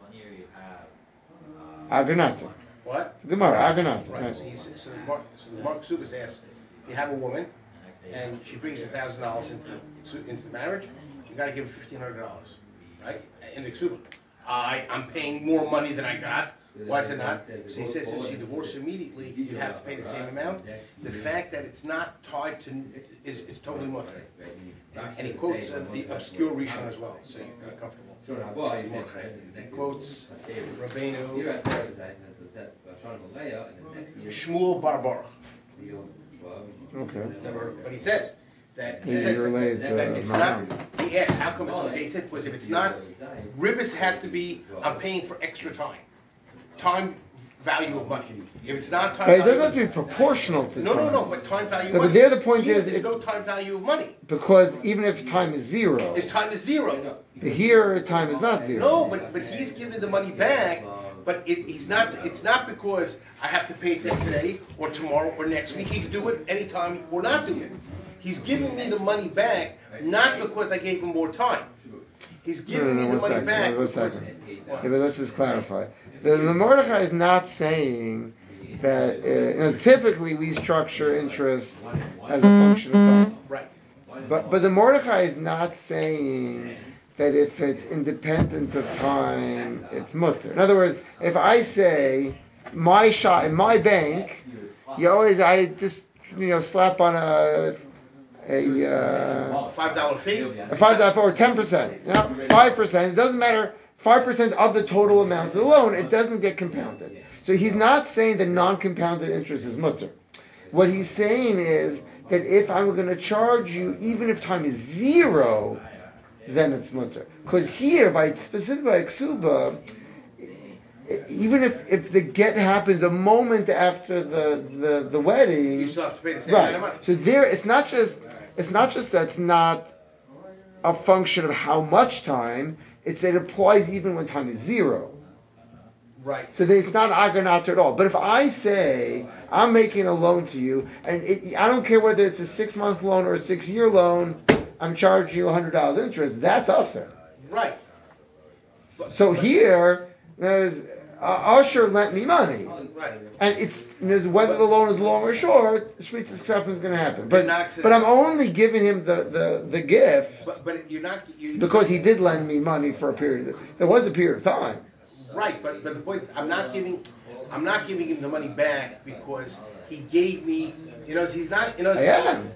Aganata. What? Gemara, Aganata. Right. So the Mark Subas asks, if you have a woman and she brings $1,000 into the marriage, you got to give her $1,500, right? In the Ksuba. I'm paying more money than I got. Why is it not? So he says since you divorce immediately, you have to pay the same amount. The fact that it's not tied to it's totally mutter. And he quotes the obscure Rishon as well, so you can be comfortable. He quotes Rabbeinu Shmuel Bar Baruch. Okay. But he says that it's not. He asks how come it's okay. He said because if it's not, Ribbis has to be I'm paying for extra time value of money. If it's not time But it value, doesn't have to be proportional to time. No. But time value of No, money. but there the point Here, is there's no time value of money. because even if time is zero, His time is zero. here time is not zero. No, but he's giving the money back. But he's not. It's not because I have to pay it today or tomorrow or next week. He can do it anytime or not do it. He's giving me the money back not because I gave him more time. He's giving me the money back. One second. Yeah, but let's just clarify. The Mordechai is not saying that typically we structure interest as a function of time. Right. But the Mordechai is not saying that if it's independent of time, it's mutter. In other words, if I say my shot in my bank, I just slap on a $5 fee, a $5 or 10%, 5%. It doesn't matter. 5% of the total amount of the loan, it doesn't get compounded. So he's not saying that non-compounded interest is mutter. What he's saying is that if I'm going to charge you, even if time is zero, then it's mutter. Because here, specifically by Ksuba, even if the get happens a moment after the wedding, you still have to pay the same amount of money. So there, it's not just that's not a function of how much time. It applies even when time is zero. Right. So it's not agonata at all. But if I say I'm making a loan to you, and I don't care whether it's a 6-month loan or a 6-year loan, I'm charging you $100 interest. That's usher. Right. So here, there's Usher lent me money. Right. And it's whether the loan is long or short, Shmitas Ksafim is going to happen. But I'm only giving him the gift. But you're not because he did lend me money for a period. There was a period of time. Right. But the point is, I'm not giving him the money back because he gave me. He's not. I am.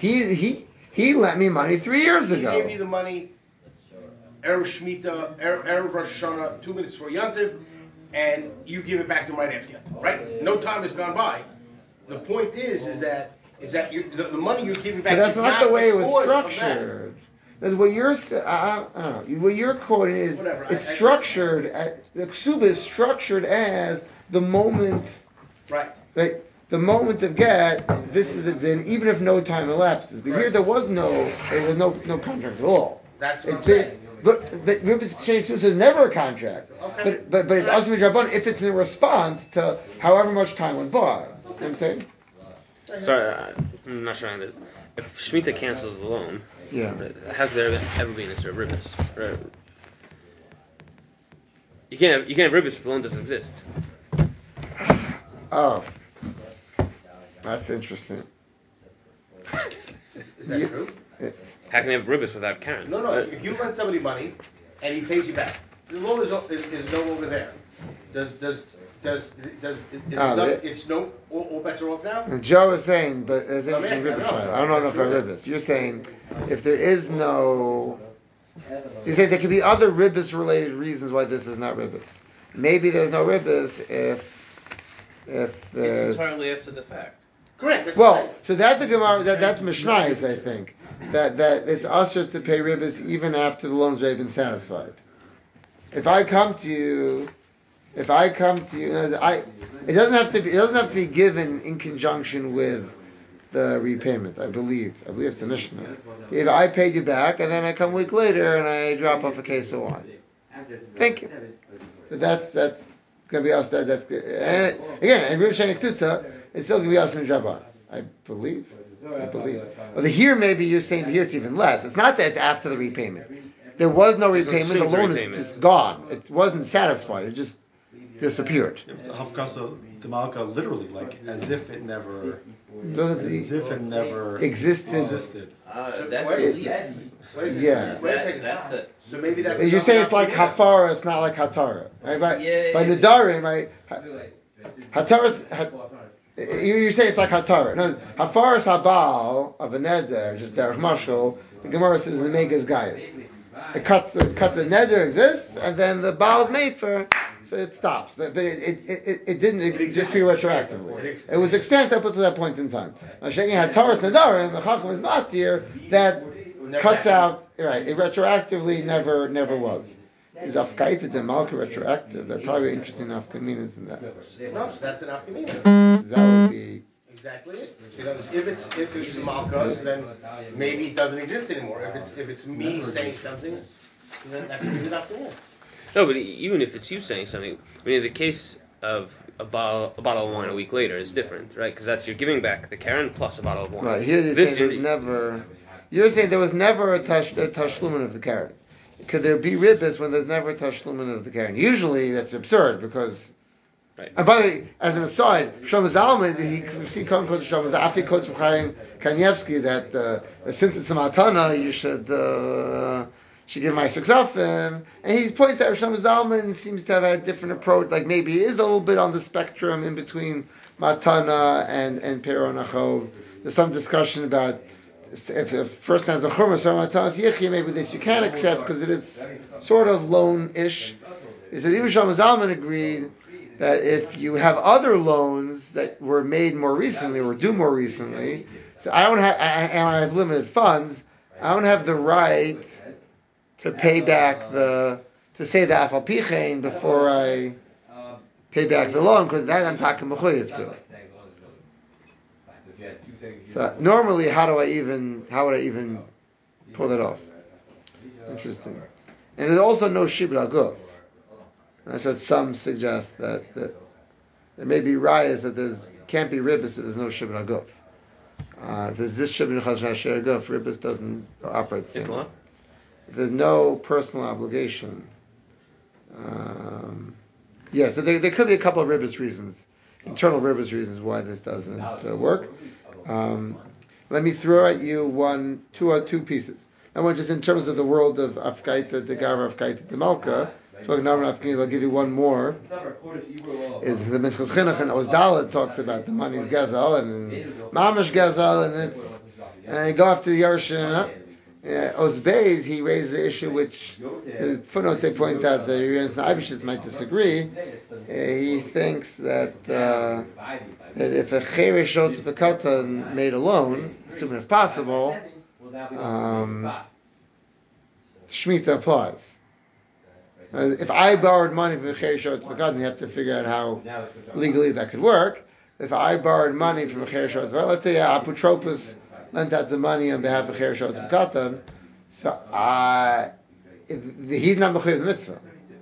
He lent me money 3 years ago. He gave me the money. Erev Shemitah, Erev Rosh Hashanah, 2 minutes for Yantiv, and you give it back to him right after Yantiv. Right? No time has gone by. The point is that the money you're giving back. But that's is not the way it was structured. That's what you're. I don't know. What you're quoting is structured. The ksuba is structured as the moment. Right. Right. The moment of get. This is a din, even if no time elapses. But here there was no contract at all. That's what I'm saying. But Ribbe's exchange says never a contract. Okay. But it's also Midrabban if it's in response to however much time went by. You know what I'm saying? Sorry, I'm not sure. If Shemitah cancels the loan, how could there ever be an issue of Ribbis? Right? You can't have Ribbis if the loan doesn't exist. Oh, that's interesting. Is that true? How can you have Ribbis without Karen? No. If you lend somebody money and he pays you back, the loan is no longer there. It's no all bets are off now? And Joe is saying, but it's interesting. I don't know if I ribbis. You're saying if there is no, you say there could be other ribbis related reasons why this is not ribbis. Maybe there's no ribbis if there's. It's entirely after the fact. Correct. So that's the Gemara. That's Mishnayos, I think. That it's usher to pay ribbis even after the loan's already been satisfied. If I come to you, it doesn't have to be given in conjunction with the repayment. I believe it's the Mishnah. If I paid you back and then I come a week later and I drop off a case of wine, thank you. So that's going to be us. That's good. And again, in Rib Shenik Tutsa, it's still going to be us in Jabban. I believe. Well, here maybe you're saying here it's even less. It's not that it's after the repayment. There was no repayment. The loan is just gone. It wasn't satisfied. It just disappeared. It's a Hafkasa Demalka, literally, like as if it never existed. That's illegal. Wait a second. That's it. So maybe that's. You say it's like Hafara, it's not like Hatara, right? By Nadarim, right? Hatara's. You say it's like Hatara. No, Hafara's Habal of a neder, just Derech Mashal. The Gemara says the Megas Gaius. It cuts the neder exists, and then the Baal is made for, so it stops. But it didn't disappear retroactively. It was extended up until that point in time. Now, Shekin had Taurus Nadarim, the Chacham is Matir, that cuts out. Right, it retroactively never was. is afkaita de malka retroactive? There are probably interesting nafkaminas in that. No, so that's an afkamina. That would be exactly it. Because if it's malchus, then maybe it doesn't exist anymore. If it's me saying something, then that could be the afkamina. No, but even if it's you saying something, I mean, in the case of a bottle of wine a week later, it's different, right? Because you're giving back the Karen plus a bottle of wine. Right. Here you're saying there was never a tashlumin of the Karen. Could there be ribbis when there's never a tashlumin of the Karen? Usually that's absurd because. Right. And by the way, as an aside, Shlomo Zalman, he quotes Shlomo Zalman after he quotes from Chaim Kanievsky that since it's a matana, you should give my successfim. And he points out Shlomo Zalman seems to have a different approach. Like maybe he is a little bit on the spectrum in between matana and Peron Achov. There's some discussion about if a person has a chumrah, so matanas yichya, maybe this you can accept because it is sort of loan-ish. He says even Shlomo Zalman agreed that if you have other loans that were made more recently or due more recently, so I have limited funds, I don't have the right to pay back to say the afal pichein before I pay back the loan because that I'm talking mechuyev to. So normally, how would I even pull that off? Interesting. And there's also no shibra guf. That's what some suggest that there may be rayas that can't be ribbis if there's no shibra guf. If there's this shibra chasher guf, ribbis doesn't operate the same way. If there's no personal obligation, so there could be a couple of ribbis reasons, internal ribbis reasons why this doesn't work. Let me throw at you two pieces. And one just in terms of the world of Afkaita, the Gavra Afkaita, the Malka. I'll give you one more. Is the Minchas Chinuch and Ozdala talks about the money's Gazal and Mamash Gazal, and they go after the Yarshim. Ozbeis, he raises the issue which the footnotes they point out the Urians and Ibishis might disagree. He thinks that if a Chereshot of a Katan made a loan, assuming that's possible, Shemitah applies. If I borrowed money from a Chereshot of a Katan, you have to figure out how legally that could work. If I borrowed money from a Chereshot, let's say Apotropos lent out the money on behalf of Chereshot of Katan, so he's not mechuyev the mitzvah.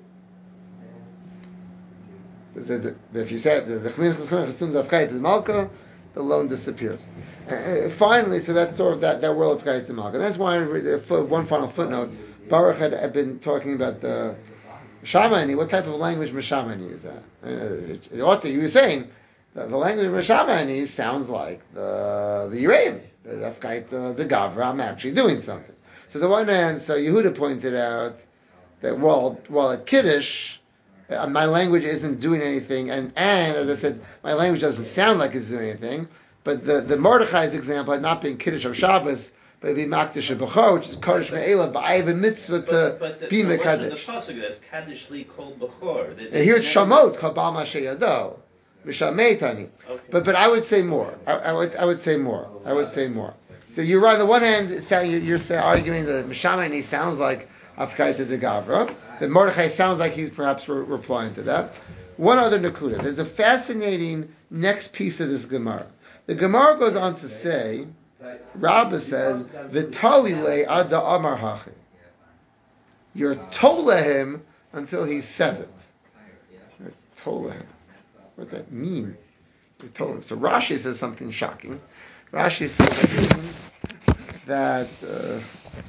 If you say the Chachamim assumes Afkayit is Malka, the loan disappears. Finally, so that's sort of that world of Afkayit is Malka. That's why one final footnote. Baruch had been talking about the Mishamani. What type of language Mishamani is that? You were saying the language of Mishamani sounds like the Yereim. The Gavra, I'm actually doing something. So the one hand, so Yehuda pointed out that while at Kiddush, my language isn't doing anything, and as I said, my language doesn't sound like it's doing anything, but the Mordechai's example had not been Kiddush of Shabbos, but it'd be Makdish of Bechor, which is Kodesh Me'ela, but I have a mitzvah to be Mekadesh. The pasuk that's Kaddish li kol Bechor. Here it's Shamot, Kabal Mashe Yado. Okay. But I would say more. I would say more. So you're right. On the one hand, you're arguing that Mishamani sounds like Afkaita de Gavra. That Mordechai sounds like he's perhaps replying to that. One other nakuda. There's a fascinating next piece of this Gemara. The Gemara goes on to say, Rabbah says, "V'tali le ada amar hachi." You're tolehem until he says it. You're tolehem. What does that mean? We told him. So Rashi says something shocking. Rashi says it means that the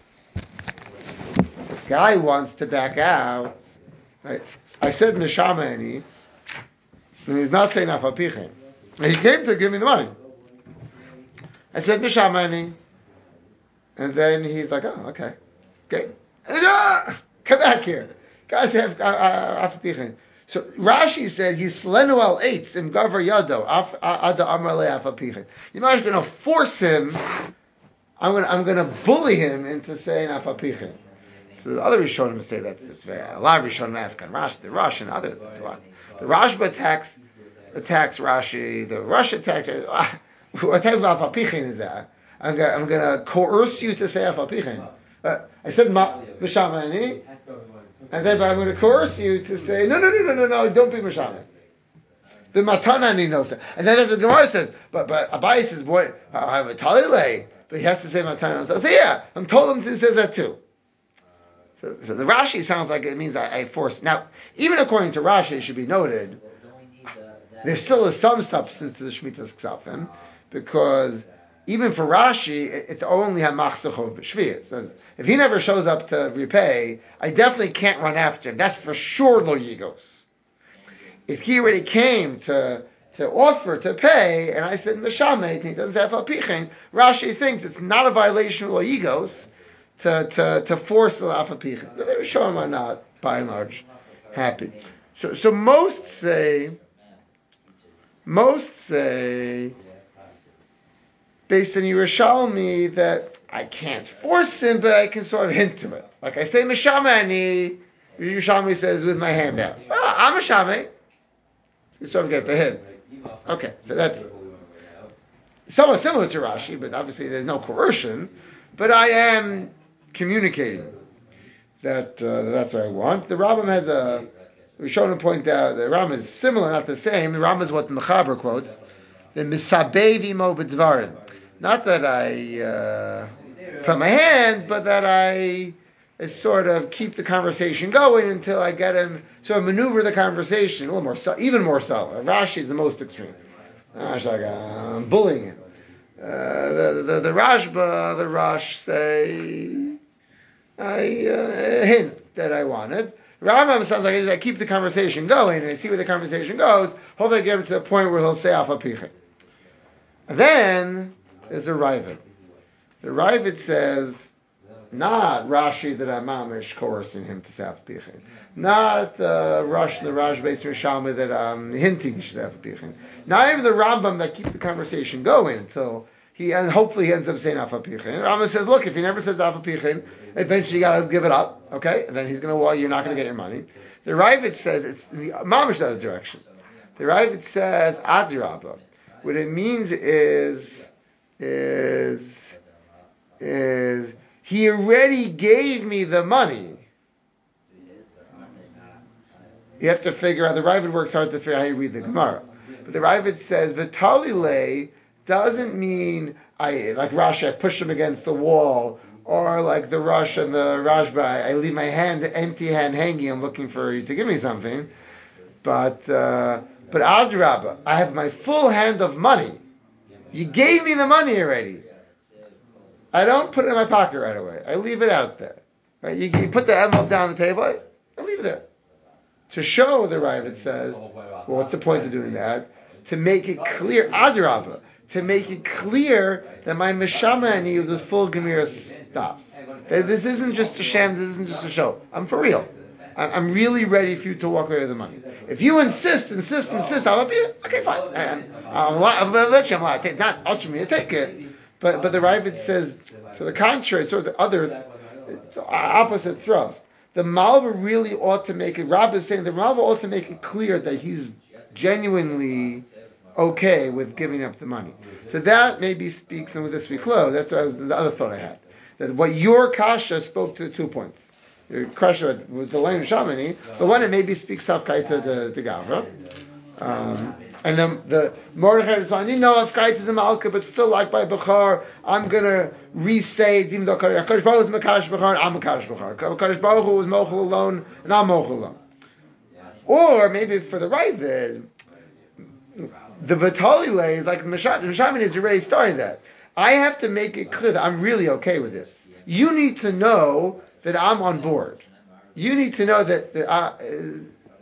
guy wants to back out. Right? I said Mishamani, and he's not saying Afapichin. And he came to give me the money. I said Mishamani, and then he's like, "Oh, okay, great. Come back here, guys. Have Afapichin." So Rashi says Yislenu al eitz im gavar yado ada amar le'afapichin. You're not going to force him. I'm going to bully him into saying afapichin. So the other Rishonim say that's very. A lot of Rishonim ask on Rashi, the Rosh and others. The Rashba attacks Rashi. The Rosh attacks. What type of afapichin is that? I'm going to coerce you to say afapichin. I said Mishamani. And then I'm going to coerce you to say, no, don't be Mashame. The Matanani knows that. And then as the Gemara says, but Abai says, boy, I have a Talile, but he has to say Matanani. So I say, yeah, I'm told him to say that too. So the Rashi sounds like it means I force. Now, even according to Rashi, it should be noted, there still is some substance to the Shemitah's Ksafim, because even for Rashi, it's only Hamachsachov B'Shviyah. So if he never shows up to repay, I definitely can't run after him. That's for sure Lo Yigos. If he already came to offer to pay, and I said Meshamet, and he doesn't have Alpichen, Rashi thinks it's not a violation of Lo Yigos to force the Alpichen. But they were showing are not, by and large, happy. So most say, based on Yerushalmi, that I can't force him, but I can sort of hint to it. Like I say, Meshamani, Yerushalmi says with my hand out. Oh, I'm Meshame. You sort of get the hint. Okay, so that's somewhat similar to Rashi, but obviously there's no coercion. But I am communicating that that's what I want. The Rambam has we've shown to point out, the Rambam is similar, not the same. The Rambam is what the Mechaber quotes, the Misabevi Mo B'Dvarim. Not that I put my hand, but that I sort of keep the conversation going until I get him, sort of maneuver the conversation a little more, even more subtle. Rashi is the most extreme. It's like I'm bullying him. The Rashba, the Rosh say, I hint that I want it. Rambam sounds like I keep the conversation going, and I see where the conversation goes. Hopefully I get him to the point where he'll say Alpha Picha. Then there's a Ravid. The Ravid says, not Rashi that I'm mamish coercing him to say Alpha Picha. Not the Rosh based on Rishalmi that I'm hinting he should say Alpha Picha. Not even the Rambam that keep the conversation going until and hopefully he ends up saying Alpha Picha. Rambam says, look, if he never says Alpha Picha, eventually you got to give it up, okay? And then he's going to, you're not going to get your money. The Ravid says it's in the mamish other direction. The Ravid says Adirabba. What it means is he already gave me the money. You have to figure out, the Ravid works hard to figure out how you read the Gemara. But the Ravid says V'talile doesn't mean like Rashi, I push him against the wall, or like the Rosh and the Rashba, I leave my empty hand hanging, I'm looking for you to give me something. But Adrabah, I have my full hand of money. You gave me the money already. I don't put it in my pocket right away. I leave it out there. Right? You put the envelope down on the table, I leave it there. To show, the Ravid says, well, what's the point of doing that? To make it clear, Adrabah, to make it clear that my Meshamani is the full Gemiras Das. This isn't just a sham, this isn't just a show. I'm for real. I'm really ready for you to walk away with the money. If you insist, I'll be okay, fine. I'm let you, it's not us for me to take it. But the Ravid says, to the contrary, sort of the other opposite thrust. The Malva really ought to make it, Rab is saying, the Malva ought to make it clear that he's genuinely okay with giving up the money. So that maybe speaks, and with this we close, that's the other thought I had. That what your Kasha spoke to 2 points. Your Kasha was the line of Shamani, the one that maybe speaks Safkaita to Gavra. And then the Mordechai responds, I've Kaita the Malka, but still like by Bechar, I'm going to re-say it, even though Kadosh Baruch Hu was Makadosh Bechar, and I'm Makadosh Bechar. Kadosh Baruch Hu was Mochel alone, and I'm Mochel alone. Or maybe for the Ravid, the V'talile is like the Meshamin is already starting that. I have to make it clear that I'm really okay with this. You need to know that I'm on board. You need to know that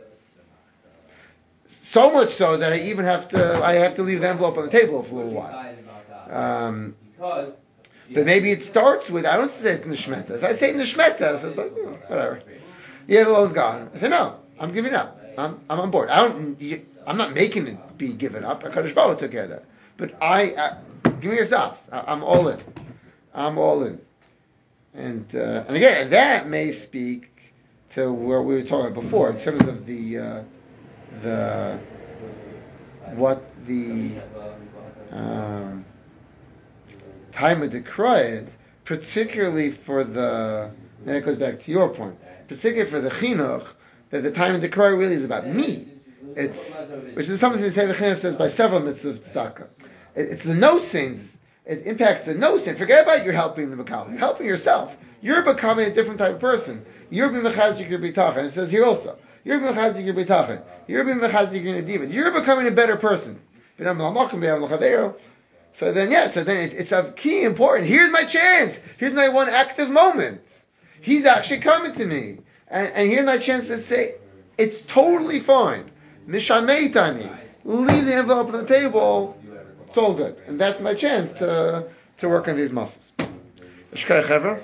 so much so that I have to leave the envelope on the table for a little while. But maybe it starts with, I don't say it's Nishmeta. If I say Nishmeta, so it's like, whatever. Yeah, the loan's gone. I say, no, I'm giving up. I'm on board. I'm not making it be given up. HaKadosh Baruch Hu took care of that. But give me your sauce. I'm all in. I'm all in. And again, that may speak to where we were talking about before in terms of the time of the Dekra is, particularly for the And that goes back to your point, particularly for the chinuch, that the time in the Torah really is about me. Which is something the Sefer Chinuch says by several mitzvahs of tzedakah. It's the no sins. It impacts the no sin. Forget about you're helping the Makal. You're helping yourself. You're becoming a different type of person. You're being mechazik your bitachon. It says here also. You're being mechazik your bitachon. You're being mechazik your nedivas. You're becoming a better person. So then, it's of key important. Here's my chance. Here's my one active moment. He's actually coming to me, and here's my chance to say it's totally fine. Mishameitani. Leave the envelope on the table. It's all good, and that's my chance to work on these muscles.